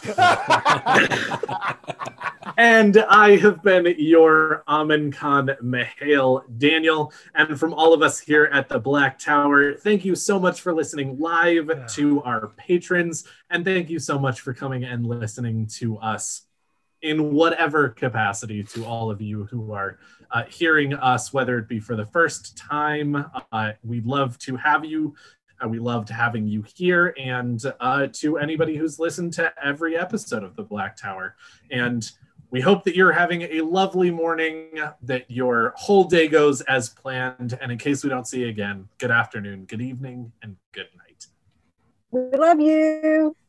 And I have been your Amin Khan Mahail Daniel. And from all of us here at the Black Tower, thank you so much for listening live to our patrons. And thank you so much for coming and listening to us in whatever capacity, to all of you who are hearing us, whether it be for the first time. We'd love to have you. We loved having you here, and to anybody who's listened to every episode of the Black Tower. And we hope that you're having a lovely morning, that your whole day goes as planned. And in case we don't see you again, good afternoon, good evening, and good night. We love you.